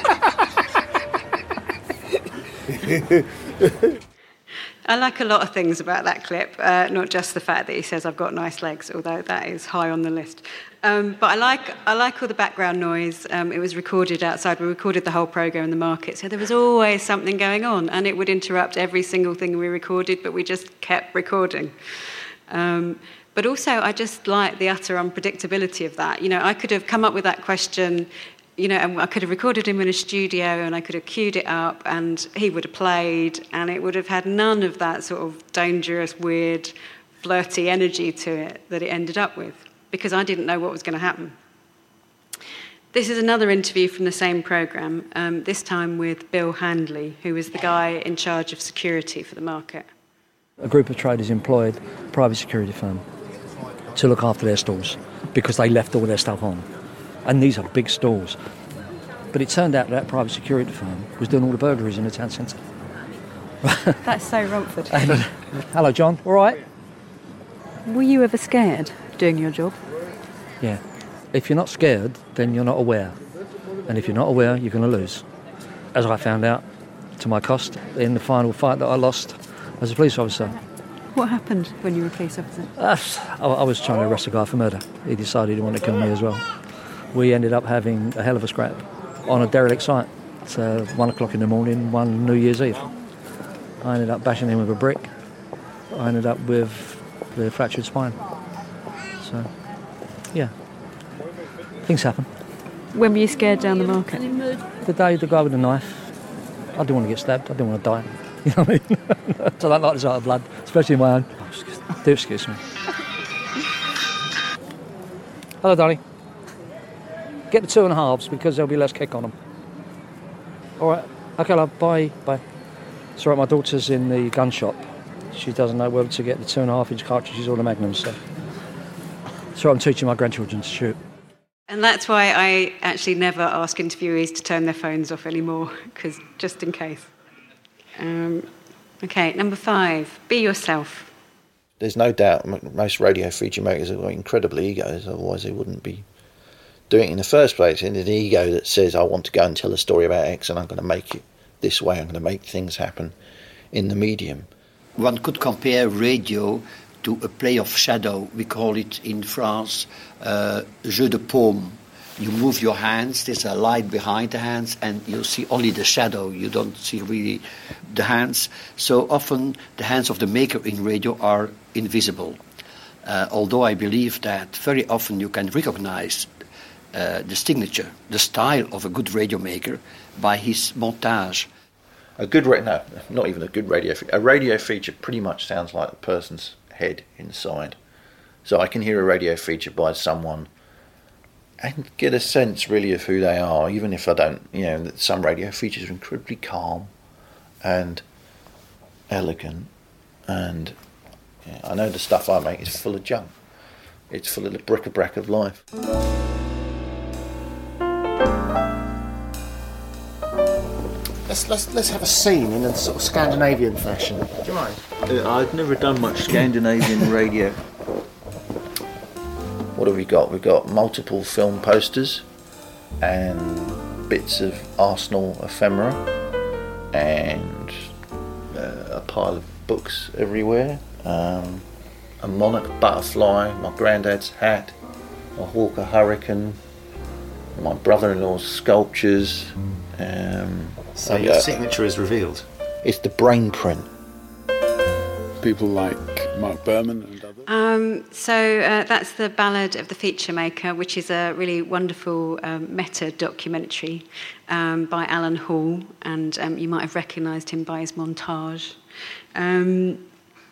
Speaker 4: I like a lot of things about that clip, uh, not just the fact that he says I've got nice legs, although that is high on the list. Um, but I like I like all the background noise. Um, it was recorded outside. We recorded the whole programme in the market, so there was always something going on, and it would interrupt every single thing we recorded, but we just kept recording. Um, but also, I just like the utter unpredictability of that. You know, I could have come up with that question, you know, and I could have recorded him in a studio and I could have queued it up and he would have played and it would have had none of that sort of dangerous, weird, flirty energy to it that it ended up with because I didn't know what was going to happen. This is another interview from the same programme, um, this time with Bill Handley, who was the guy in charge of security for the market.
Speaker 20: A group of traders employed a private security firm to look after their stalls because they left all their stuff on. And these are big stalls. But it turned out that private security firm was doing all the burglaries in the town centre.
Speaker 4: That's so Romford.
Speaker 20: And, uh, hello, John. All right?
Speaker 5: Were you ever scared doing your job?
Speaker 20: Yeah. If you're not scared, then you're not aware. And if you're not aware, you're going to lose. As I found out, to my cost, in the final fight that I lost as a police officer.
Speaker 5: What happened when you were a police officer?
Speaker 20: Uh, I, I was trying to arrest a guy for murder. He decided he wanted to kill me as well. We ended up having a hell of a scrap on a derelict site. It's uh, one o'clock in the morning, one New Year's Eve. I ended up bashing him with a brick. I ended up with the fractured spine. So, yeah, things happen.
Speaker 5: When were you scared down the market?
Speaker 20: The day the guy with the knife, I didn't want to get stabbed, I didn't want to die. You know what I mean? So I don't like the sight of blood, especially my own. Do excuse me. Hello, darling. Get the two and a halves because there'll be less kick on them. All right. Okay, love. Bye. Bye. It's all right, my daughter's in the gun shop. She doesn't know whether to get the two and a half inch cartridges or the Magnums. So, so I'm teaching my grandchildren to shoot.
Speaker 4: And that's why I actually never ask interviewees to turn their phones off anymore, because just in case. Um, okay, number five, be yourself.
Speaker 21: There's no doubt most radio feature makers have got incredible egos, otherwise they wouldn't be doing it in the first place. And it's an ego that says, I want to go and tell a story about X and I'm going to make it this way, I'm going to make things happen in the medium.
Speaker 22: One could compare radio to a play of shadow. We call it in France uh, jeu de paume. You move your hands, there's a light behind the hands, and you see only the shadow. You don't see really the hands. So often the hands of the maker in radio are invisible. Uh, although I believe that very often you can recognize uh, the signature, the style of a good radio maker by his montage.
Speaker 21: A good radio, no, not even a good radio feature. A radio feature pretty much sounds like a person's head inside. So I can hear a radio feature by someone and get a sense really of who they are, even if I don't, you know, some radio features are incredibly calm and elegant, and you know, I know the stuff I make is full of junk. It's full of the bric-a-brac of life.
Speaker 23: Let's, let's, let's have a scene in a sort of Scandinavian fashion. Do you mind?
Speaker 21: Uh, I've never done much Scandinavian radio. What have we got? We've got multiple film posters and bits of Arsenal ephemera and uh, a pile of books everywhere. Um, a monarch butterfly, my granddad's hat, a Hawker Hurricane, my brother-in-law's sculptures. Um,
Speaker 23: so your uh, signature is revealed?
Speaker 21: It's the brain print.
Speaker 24: People like Mark Berman and others?
Speaker 4: Um, so uh, that's The Ballad of the Feature Maker, which is a really wonderful um, meta-documentary um, by Alan Hall, and um, you might have recognised him by his montage. Um,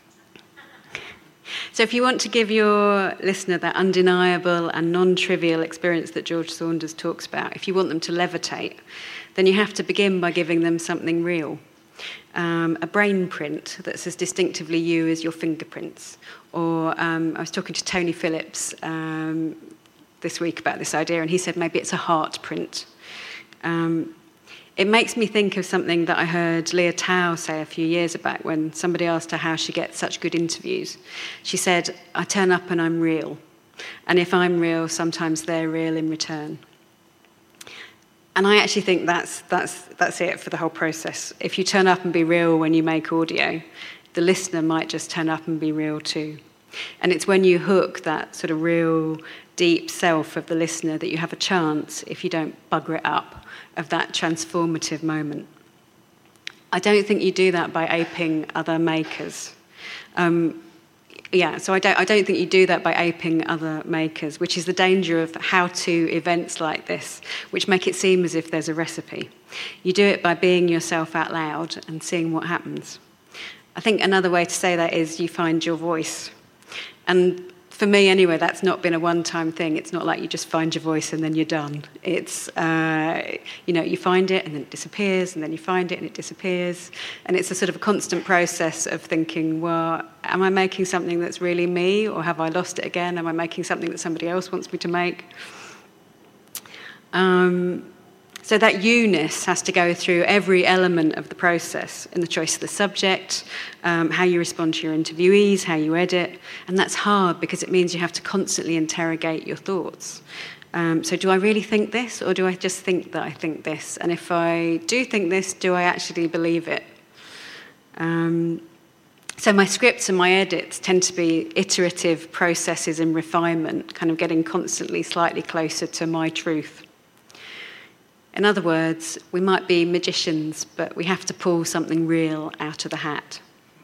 Speaker 4: so if you want to give your listener that undeniable and non-trivial experience that George Saunders talks about, if you want them to levitate, then you have to begin by giving them something real. Um, a brain print that's as distinctively you as your fingerprints. Or um, I was talking to Tony Phillips um, this week about this idea, and he said maybe it's a heart print. Um, it makes me think of something that I heard Leah Tao say a few years back when somebody asked her how she gets such good interviews. She said, I turn up and I'm real. And if I'm real, sometimes they're real in return. And I actually think that's that's that's it for the whole process. If you turn up and be real when you make audio, the listener might just turn up and be real too. And it's when you hook that sort of real, deep self of the listener that you have a chance, if you don't bugger it up, of that transformative moment. I don't think you do that by aping other makers. Um, Yeah, so I don't, I don't think you do that by aping other makers, which is the danger of how-to events like this, which make it seem as if there's a recipe. You do it by being yourself out loud and seeing what happens. I think another way to say that is you find your voice. And for me, anyway, that's not been a one-time thing. It's not like you just find your voice and then you're done. It's, uh, you know, you find it and then it disappears, and then you find it and it disappears. And it's a sort of a constant process of thinking, well, am I making something that's really me, or have I lost it again? Am I making something that somebody else wants me to make? Um, So that you-ness has to go through every element of the process, in the choice of the subject, um, how you respond to your interviewees, how you edit. And that's hard because it means you have to constantly interrogate your thoughts. Um, so do I really think this, or do I just think that I think this? And if I do think this, do I actually believe it? Um, so my scripts and my edits tend to be iterative processes in refinement, kind of getting constantly slightly closer to my truth. In other words, we might be magicians, but we have to pull something real out of the hat.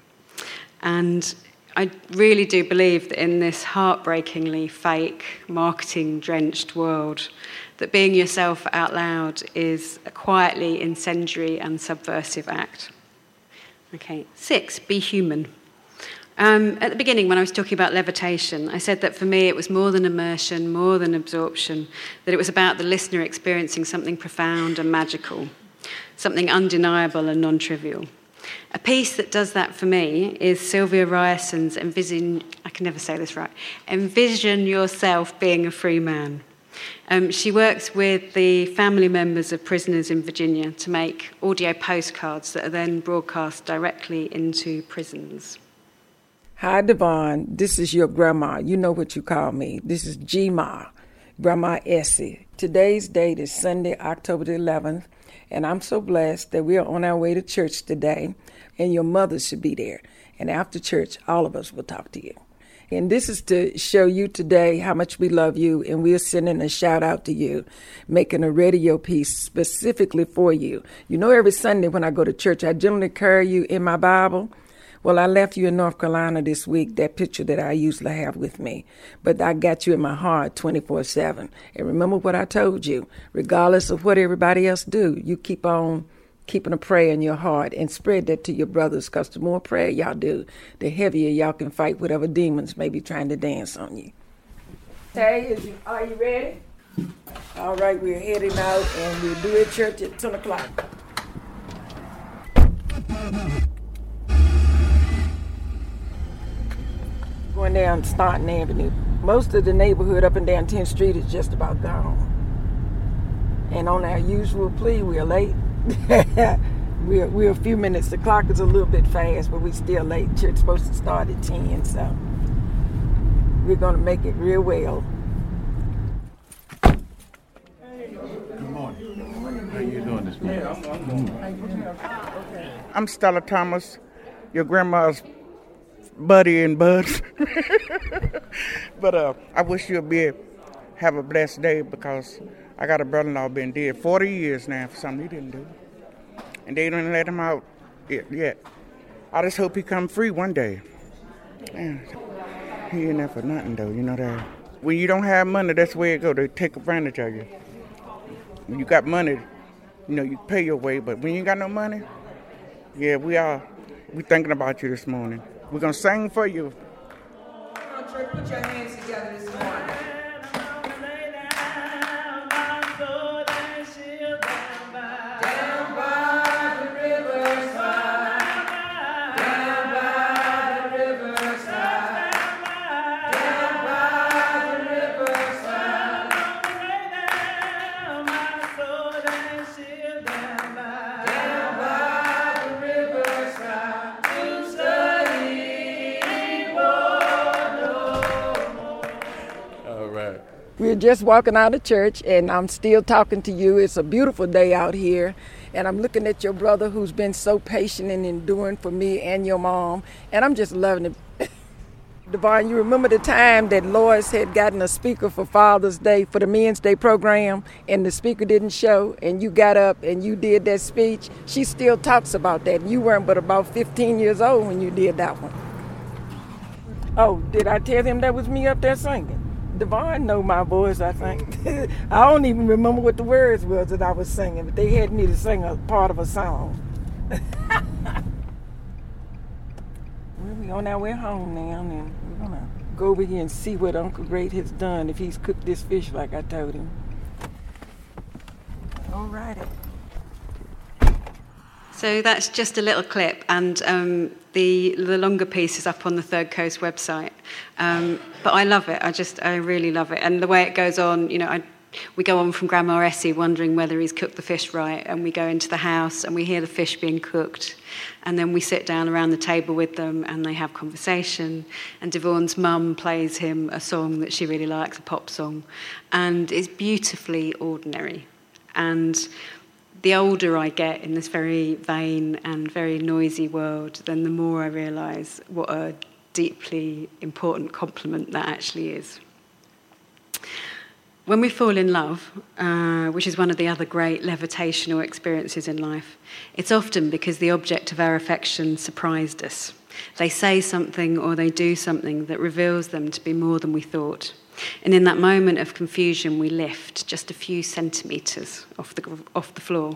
Speaker 4: And I really do believe that in this heartbreakingly fake, marketing-drenched world, that being yourself out loud is a quietly incendiary and subversive act. Okay, six, be human. Um, at the beginning, when I was talking about levitation, I said that for me it was more than immersion, more than absorption, that it was about the listener experiencing something profound and magical, something undeniable and non-trivial. A piece that does that for me is Sylvia Ryerson's Envision, I can never say this right, Envision Yourself Being a Free Man. Um, she works with the family members of prisoners in Virginia to make audio postcards that are then broadcast directly into prisons.
Speaker 1: Hi, Devon. This is your grandma. You know what you call me. This is G-Ma, Grandma Essie. Today's date is Sunday, October the eleventh, and I'm so blessed that we are on our way to church today, and your mother should be there. And after church, all of us will talk to you. And this is to show you today how much we love you, and we're sending a shout out to you, making a radio piece specifically for you. You know, every Sunday when I go to church, I generally carry you in my Bible. Well, I left you in North Carolina this week, that picture that I usually have with me. But I got you in my heart twenty-four seven. And remember what I told you. Regardless of what everybody else do, you keep on keeping a prayer in your heart and spread that to your brothers, because the more prayer y'all do, the heavier y'all can fight whatever demons may be trying to dance on you. Hey, is you, are you ready? All right, we're heading out, and we'll do it at church at ten o'clock. Going down Staunton Avenue. Most of the neighborhood up and down tenth Street is just about gone. And on our usual plea, we're late. we're, we're a few minutes. The clock is a little bit fast, but we're still late. Church's supposed to start at ten, so we're going to make it real well.
Speaker 6: Good morning. How you doing this morning?
Speaker 7: I'm Stella Thomas, your grandma's buddy and bud. But uh, I wish you'd be have a blessed day, because I got a brother-in-law been dead forty years now for something he didn't do. And they didn't let him out yet. I just hope he come free one day. Man, he ain't there for nothing though, you know that. When you don't have money, that's the way it go. They take advantage of you. When you got money, you know, you pay your way, but when you ain't got no money, yeah, we are. We thinking about you this morning. We're going to sing for you. Come on, church, put your hands together this morning. We're just walking out of church, and I'm still talking to you. It's a beautiful day out here, and I'm looking at your brother who's been so patient and enduring for me and your mom, and I'm just loving it. Devon, you remember the time that Lois had gotten a speaker for Father's Day for the Men's Day program, and the speaker didn't show, and you got up and you did that speech? She still talks about that. You weren't but about fifteen years old when you did that one. Oh, did I tell him that was me up there singing? Devon know my voice, I think. I don't even remember what the words was that I was singing, but they had me to sing a part of a song. Well, we on our way home now, and we're gonna go over here and see what Uncle Great has done, if he's cooked this fish like I told him. All righty.
Speaker 4: So that's just a little clip, and um, the the longer piece is up on the Third Coast website. Um, but I love it. I just, I really love it. And the way it goes on, you know, I We go on from Grandma Essie wondering whether he's cooked the fish right, and we go into the house and we hear the fish being cooked, and then we sit down around the table with them and they have conversation, and Devon's mum plays him a song that she really likes, a pop song, and it's beautifully ordinary. And the older I get in this very vain and very noisy world, then the more I realise what a deeply important compliment that actually is. When we fall in love, uh, which is one of the other great levitational experiences in life, it's often because the object of our affection surprised us. They say something or they do something that reveals them to be more than we thought. And in that moment of confusion, we lift just a few centimetres off the, off the floor.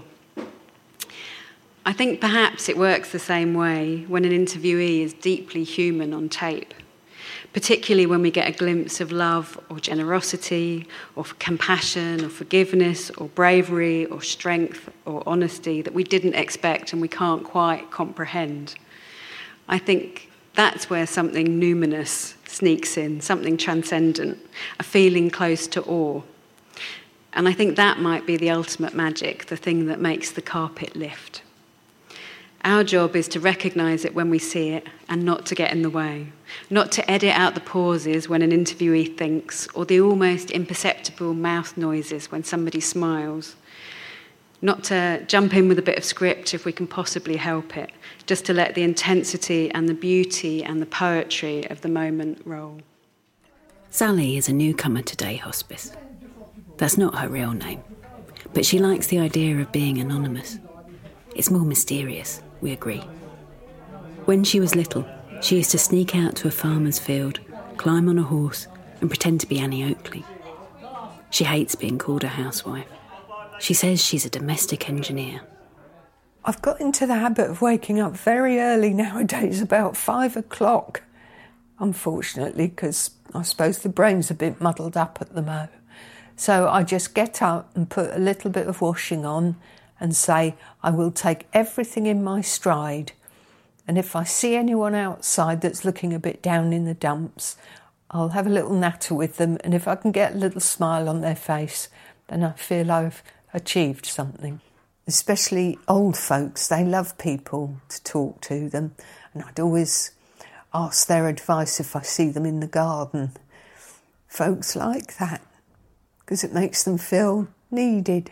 Speaker 4: I think perhaps it works the same way when an interviewee is deeply human on tape, particularly when we get a glimpse of love or generosity or compassion or forgiveness or bravery or strength or honesty that we didn't expect and we can't quite comprehend. I think that's where something numinous sneaks in, something transcendent, a feeling close to awe. And I think that might be the ultimate magic, the thing that makes the carpet lift. Our job is to recognise it when we see it and not to get in the way, not to edit out the pauses when an interviewee thinks or the almost imperceptible mouth noises when somebody smiles, not to jump in with a bit of script if we can possibly help it, just to let the intensity and the beauty and the poetry of the moment roll.
Speaker 8: Sally is a newcomer to day hospice. That's not her real name, but she likes the idea of being anonymous. It's more mysterious, we agree. When she was little, she used to sneak out to a farmer's field, climb on a horse, and pretend to be Annie Oakley. She hates being called a housewife. She says she's a domestic engineer.
Speaker 9: I've got into the habit of waking up very early nowadays, about five o'clock, unfortunately, because I suppose the brain's a bit muddled up at the mo. So I just get up and put a little bit of washing on and say, I will take everything in my stride. And if I see anyone outside that's looking a bit down in the dumps, I'll have a little natter with them. And if I can get a little smile on their face, then I feel I've achieved something. Especially old folks, they love people to talk to them. And I'd always ask their advice if I see them in the garden. Folks like that, because it makes them feel needed.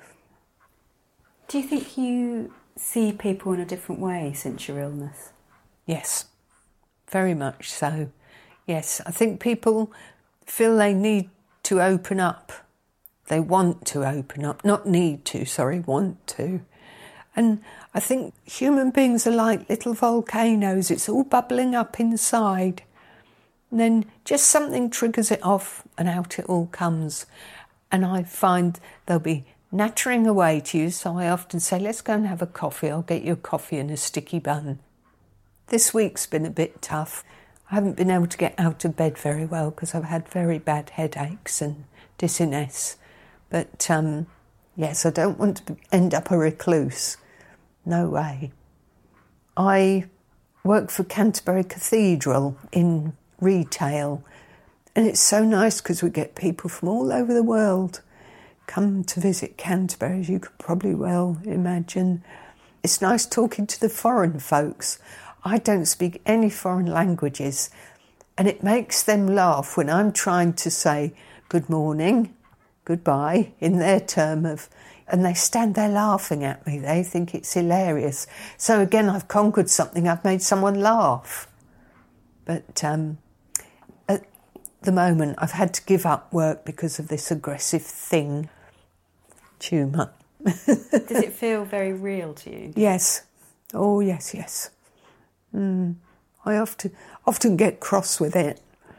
Speaker 10: Do you think you see people in a different way since your illness?
Speaker 9: Yes, very much so. Yes, I think people feel they need to open up. They want to open up, not need to, sorry, want to. And I think human beings are like little volcanoes. It's all bubbling up inside. And then just something triggers it off and out it all comes. And I find they'll be nattering away to you, so I often say, let's go and have a coffee. I'll get you a coffee and a sticky bun. This week's been a bit tough. I haven't been able to get out of bed very well because I've had very bad headaches and dizziness. But, um, yes, I don't want to end up a recluse. No way. I work for Canterbury Cathedral in retail, and it's so nice because we get people from all over the world come to visit Canterbury, as you could probably well imagine. It's nice talking to the foreign folks. I don't speak any foreign languages, and it makes them laugh when I'm trying to say good morning, goodbye, in their term of, and they stand there laughing at me. They think it's hilarious. So again, I've conquered something. I've made someone laugh. But um, at the moment, I've had to give up work because of this aggressive thing. Tumour.
Speaker 10: Does it feel very real to you?
Speaker 9: Yes. Oh, yes, yes. Mm. I often, often get cross with it.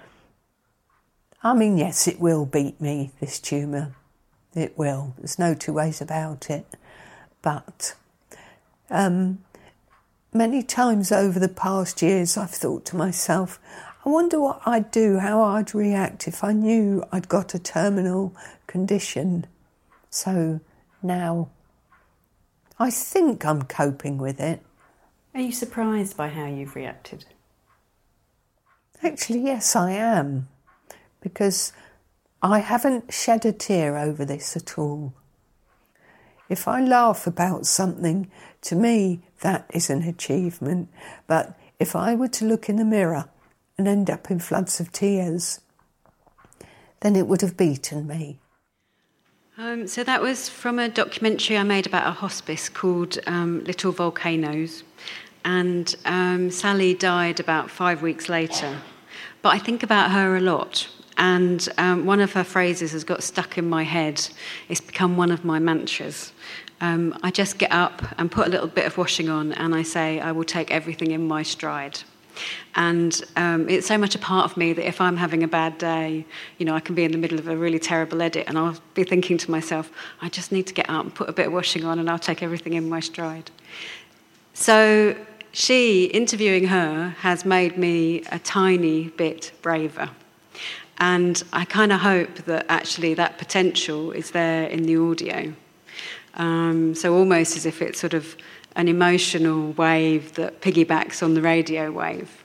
Speaker 9: I mean, yes, it will beat me, this tumour. It will. There's no two ways about it. But um, many times over the past years, I've thought to myself, I wonder what I'd do, how I'd react if I knew I'd got a terminal condition. So now I think I'm coping with it.
Speaker 10: Are you surprised by how you've reacted?
Speaker 9: Actually, yes, I am. Because I haven't shed a tear over this at all. If I laugh about something, to me that is an achievement. But if I were to look in the mirror and end up in floods of tears, then it would have beaten me.
Speaker 4: Um, so that was from a documentary I made about a hospice called um, Little Volcanoes. And um, Sally died about five weeks later. But I think about her a lot. And um, one of her phrases has got stuck in my head. It's become one of my mantras. Um, I just get up and put a little bit of washing on and I say, I will take everything in my stride. And um, it's so much a part of me that if I'm having a bad day, you know, I can be in the middle of a really terrible edit and I'll be thinking to myself, I just need to get up and put a bit of washing on and I'll take everything in my stride. So she, interviewing her, has made me a tiny bit braver. And I kind of hope that actually that potential is there in the audio. Um, so almost as if it's sort of an emotional wave that piggybacks on the radio wave.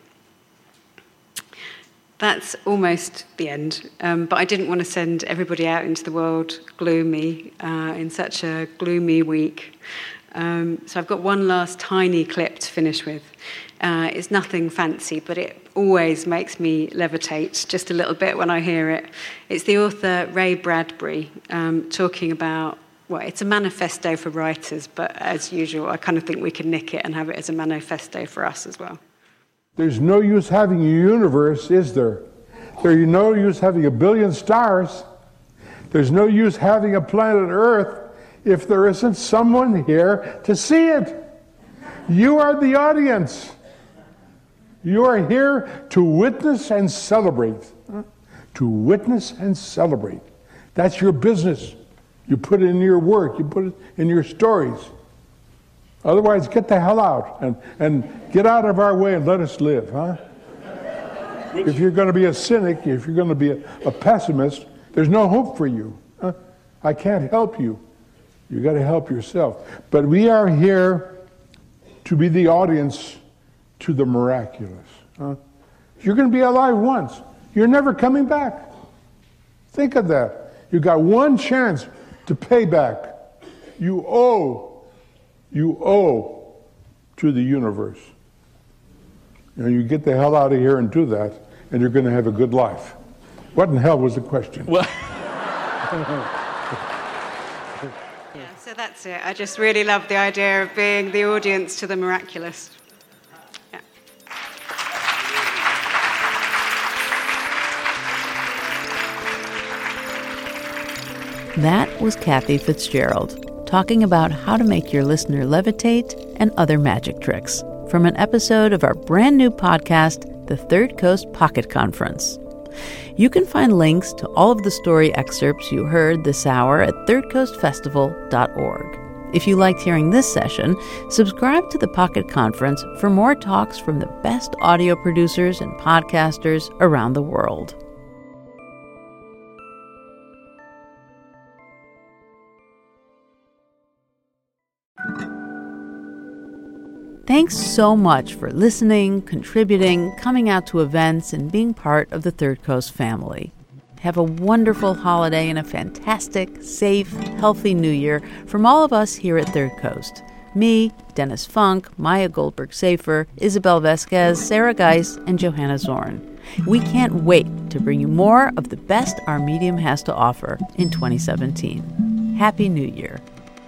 Speaker 4: That's almost the end. Um, but I didn't want to send everybody out into the world gloomy uh, in such a gloomy week. Um, so I've got one last tiny clip to finish with. Uh, it's nothing fancy, but it always makes me levitate just a little bit when I hear it. It's the author Ray Bradbury um, talking about, well, it's a manifesto for writers, but as usual, I kind of think we can nick it and have it as a manifesto for us as well.
Speaker 11: There's no use having a universe, is there? There's no use having a billion stars. There's no use having a planet Earth if there isn't someone here to see it. You are the audience. You are here to witness and celebrate. To witness and celebrate. That's your business. You put it in your work. You put it in your stories. Otherwise, get the hell out and, and get out of our way and let us live, huh? If you're going to be a cynic, if you're going to be a, a pessimist, there's no hope for you. Huh? I can't help you. You got to help yourself. But we are here to be the audience to the miraculous. Huh? You're going to be alive once. You're never coming back. Think of that. You got one chance to pay back. You owe, you owe to the universe. And you get the hell out of here and do that, and you're going to have a good life. What in hell was the question?
Speaker 4: Well, yeah, so that's it. I just really love the idea of being the audience to the miraculous. Yeah.
Speaker 5: That was Kathy Fitzgerald, talking about how to make your listener levitate and other magic tricks from an episode of our brand new podcast, The Third Coast Pocket Conference. You can find links to all of the story excerpts you heard this hour at third coast festival dot org. If you liked hearing this session, subscribe to the Pocket Conference for more talks from the best audio producers and podcasters around the world. Thanks so much for listening, contributing, coming out to events, and being part of the Third Coast family. Have a wonderful holiday and a fantastic, safe, healthy New Year from all of us here at Third Coast. Me, Dennis Funk, Maya Goldberg-Safer, Isabel Vasquez, Sarah Geis, and Johanna Zorn. We can't wait to bring you more of the best our medium has to offer in twenty seventeen. Happy New Year.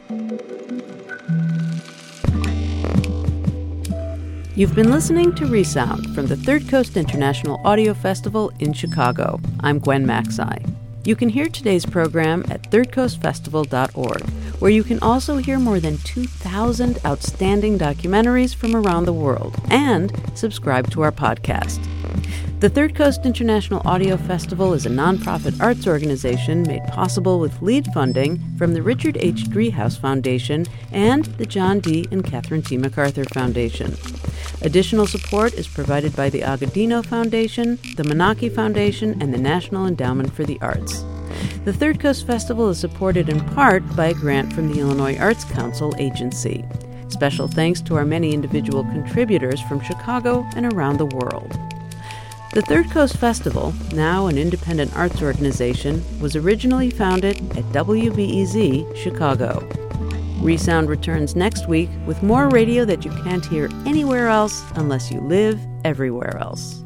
Speaker 5: You've been listening to Resound from the Third Coast International Audio Festival in Chicago. I'm Gwen Macsai. You can hear today's program at third coast festival dot org, where you can also hear more than two thousand outstanding documentaries from around the world and subscribe to our podcast. The Third Coast International Audio Festival is a nonprofit arts organization made possible with lead funding from the Richard H. Driehaus Foundation and the John D. and Catherine T. MacArthur Foundation. Additional support is provided by the Agudino Foundation, the Menaki Foundation, and the National Endowment for the Arts. The Third Coast Festival is supported in part by a grant from the Illinois Arts Council Agency. Special thanks to our many individual contributors from Chicago and around the world. The Third Coast Festival, now an independent arts organization, was originally founded at W B E Z Chicago. Resound returns next week with more radio that you can't hear anywhere else unless you live everywhere else.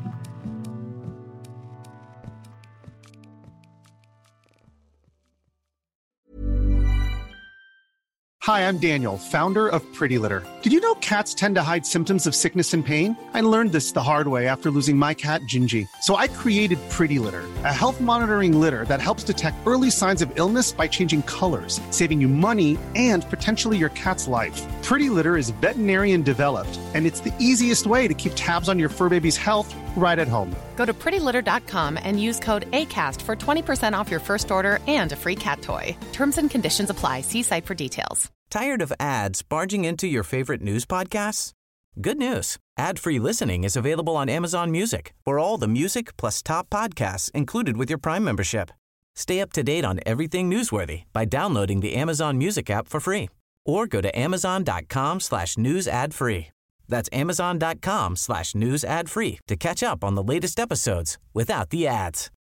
Speaker 12: Hi, I'm Daniel, founder of Pretty Litter. Did you know cats tend to hide symptoms of sickness and pain? I learned this the hard way after losing my cat, Gingy. So I created Pretty Litter, a health monitoring litter that helps detect early signs of illness by changing colors, saving you money and potentially your cat's life. Pretty Litter is veterinarian developed, and it's the easiest way to keep tabs on your fur baby's health right at home.
Speaker 13: Go to pretty litter dot com and use code ACAST for twenty percent off your first order and a free cat toy. Terms and conditions apply. See site for details.
Speaker 14: Tired of ads barging into your favorite news podcasts? Good news. Ad-free listening is available on Amazon Music for all the music plus top podcasts included with your Prime membership. Stay up to date on everything newsworthy by downloading the Amazon Music app for free or go to amazon.com slash news ad free. That's amazon.com slash news ad free to catch up on the latest episodes without the ads.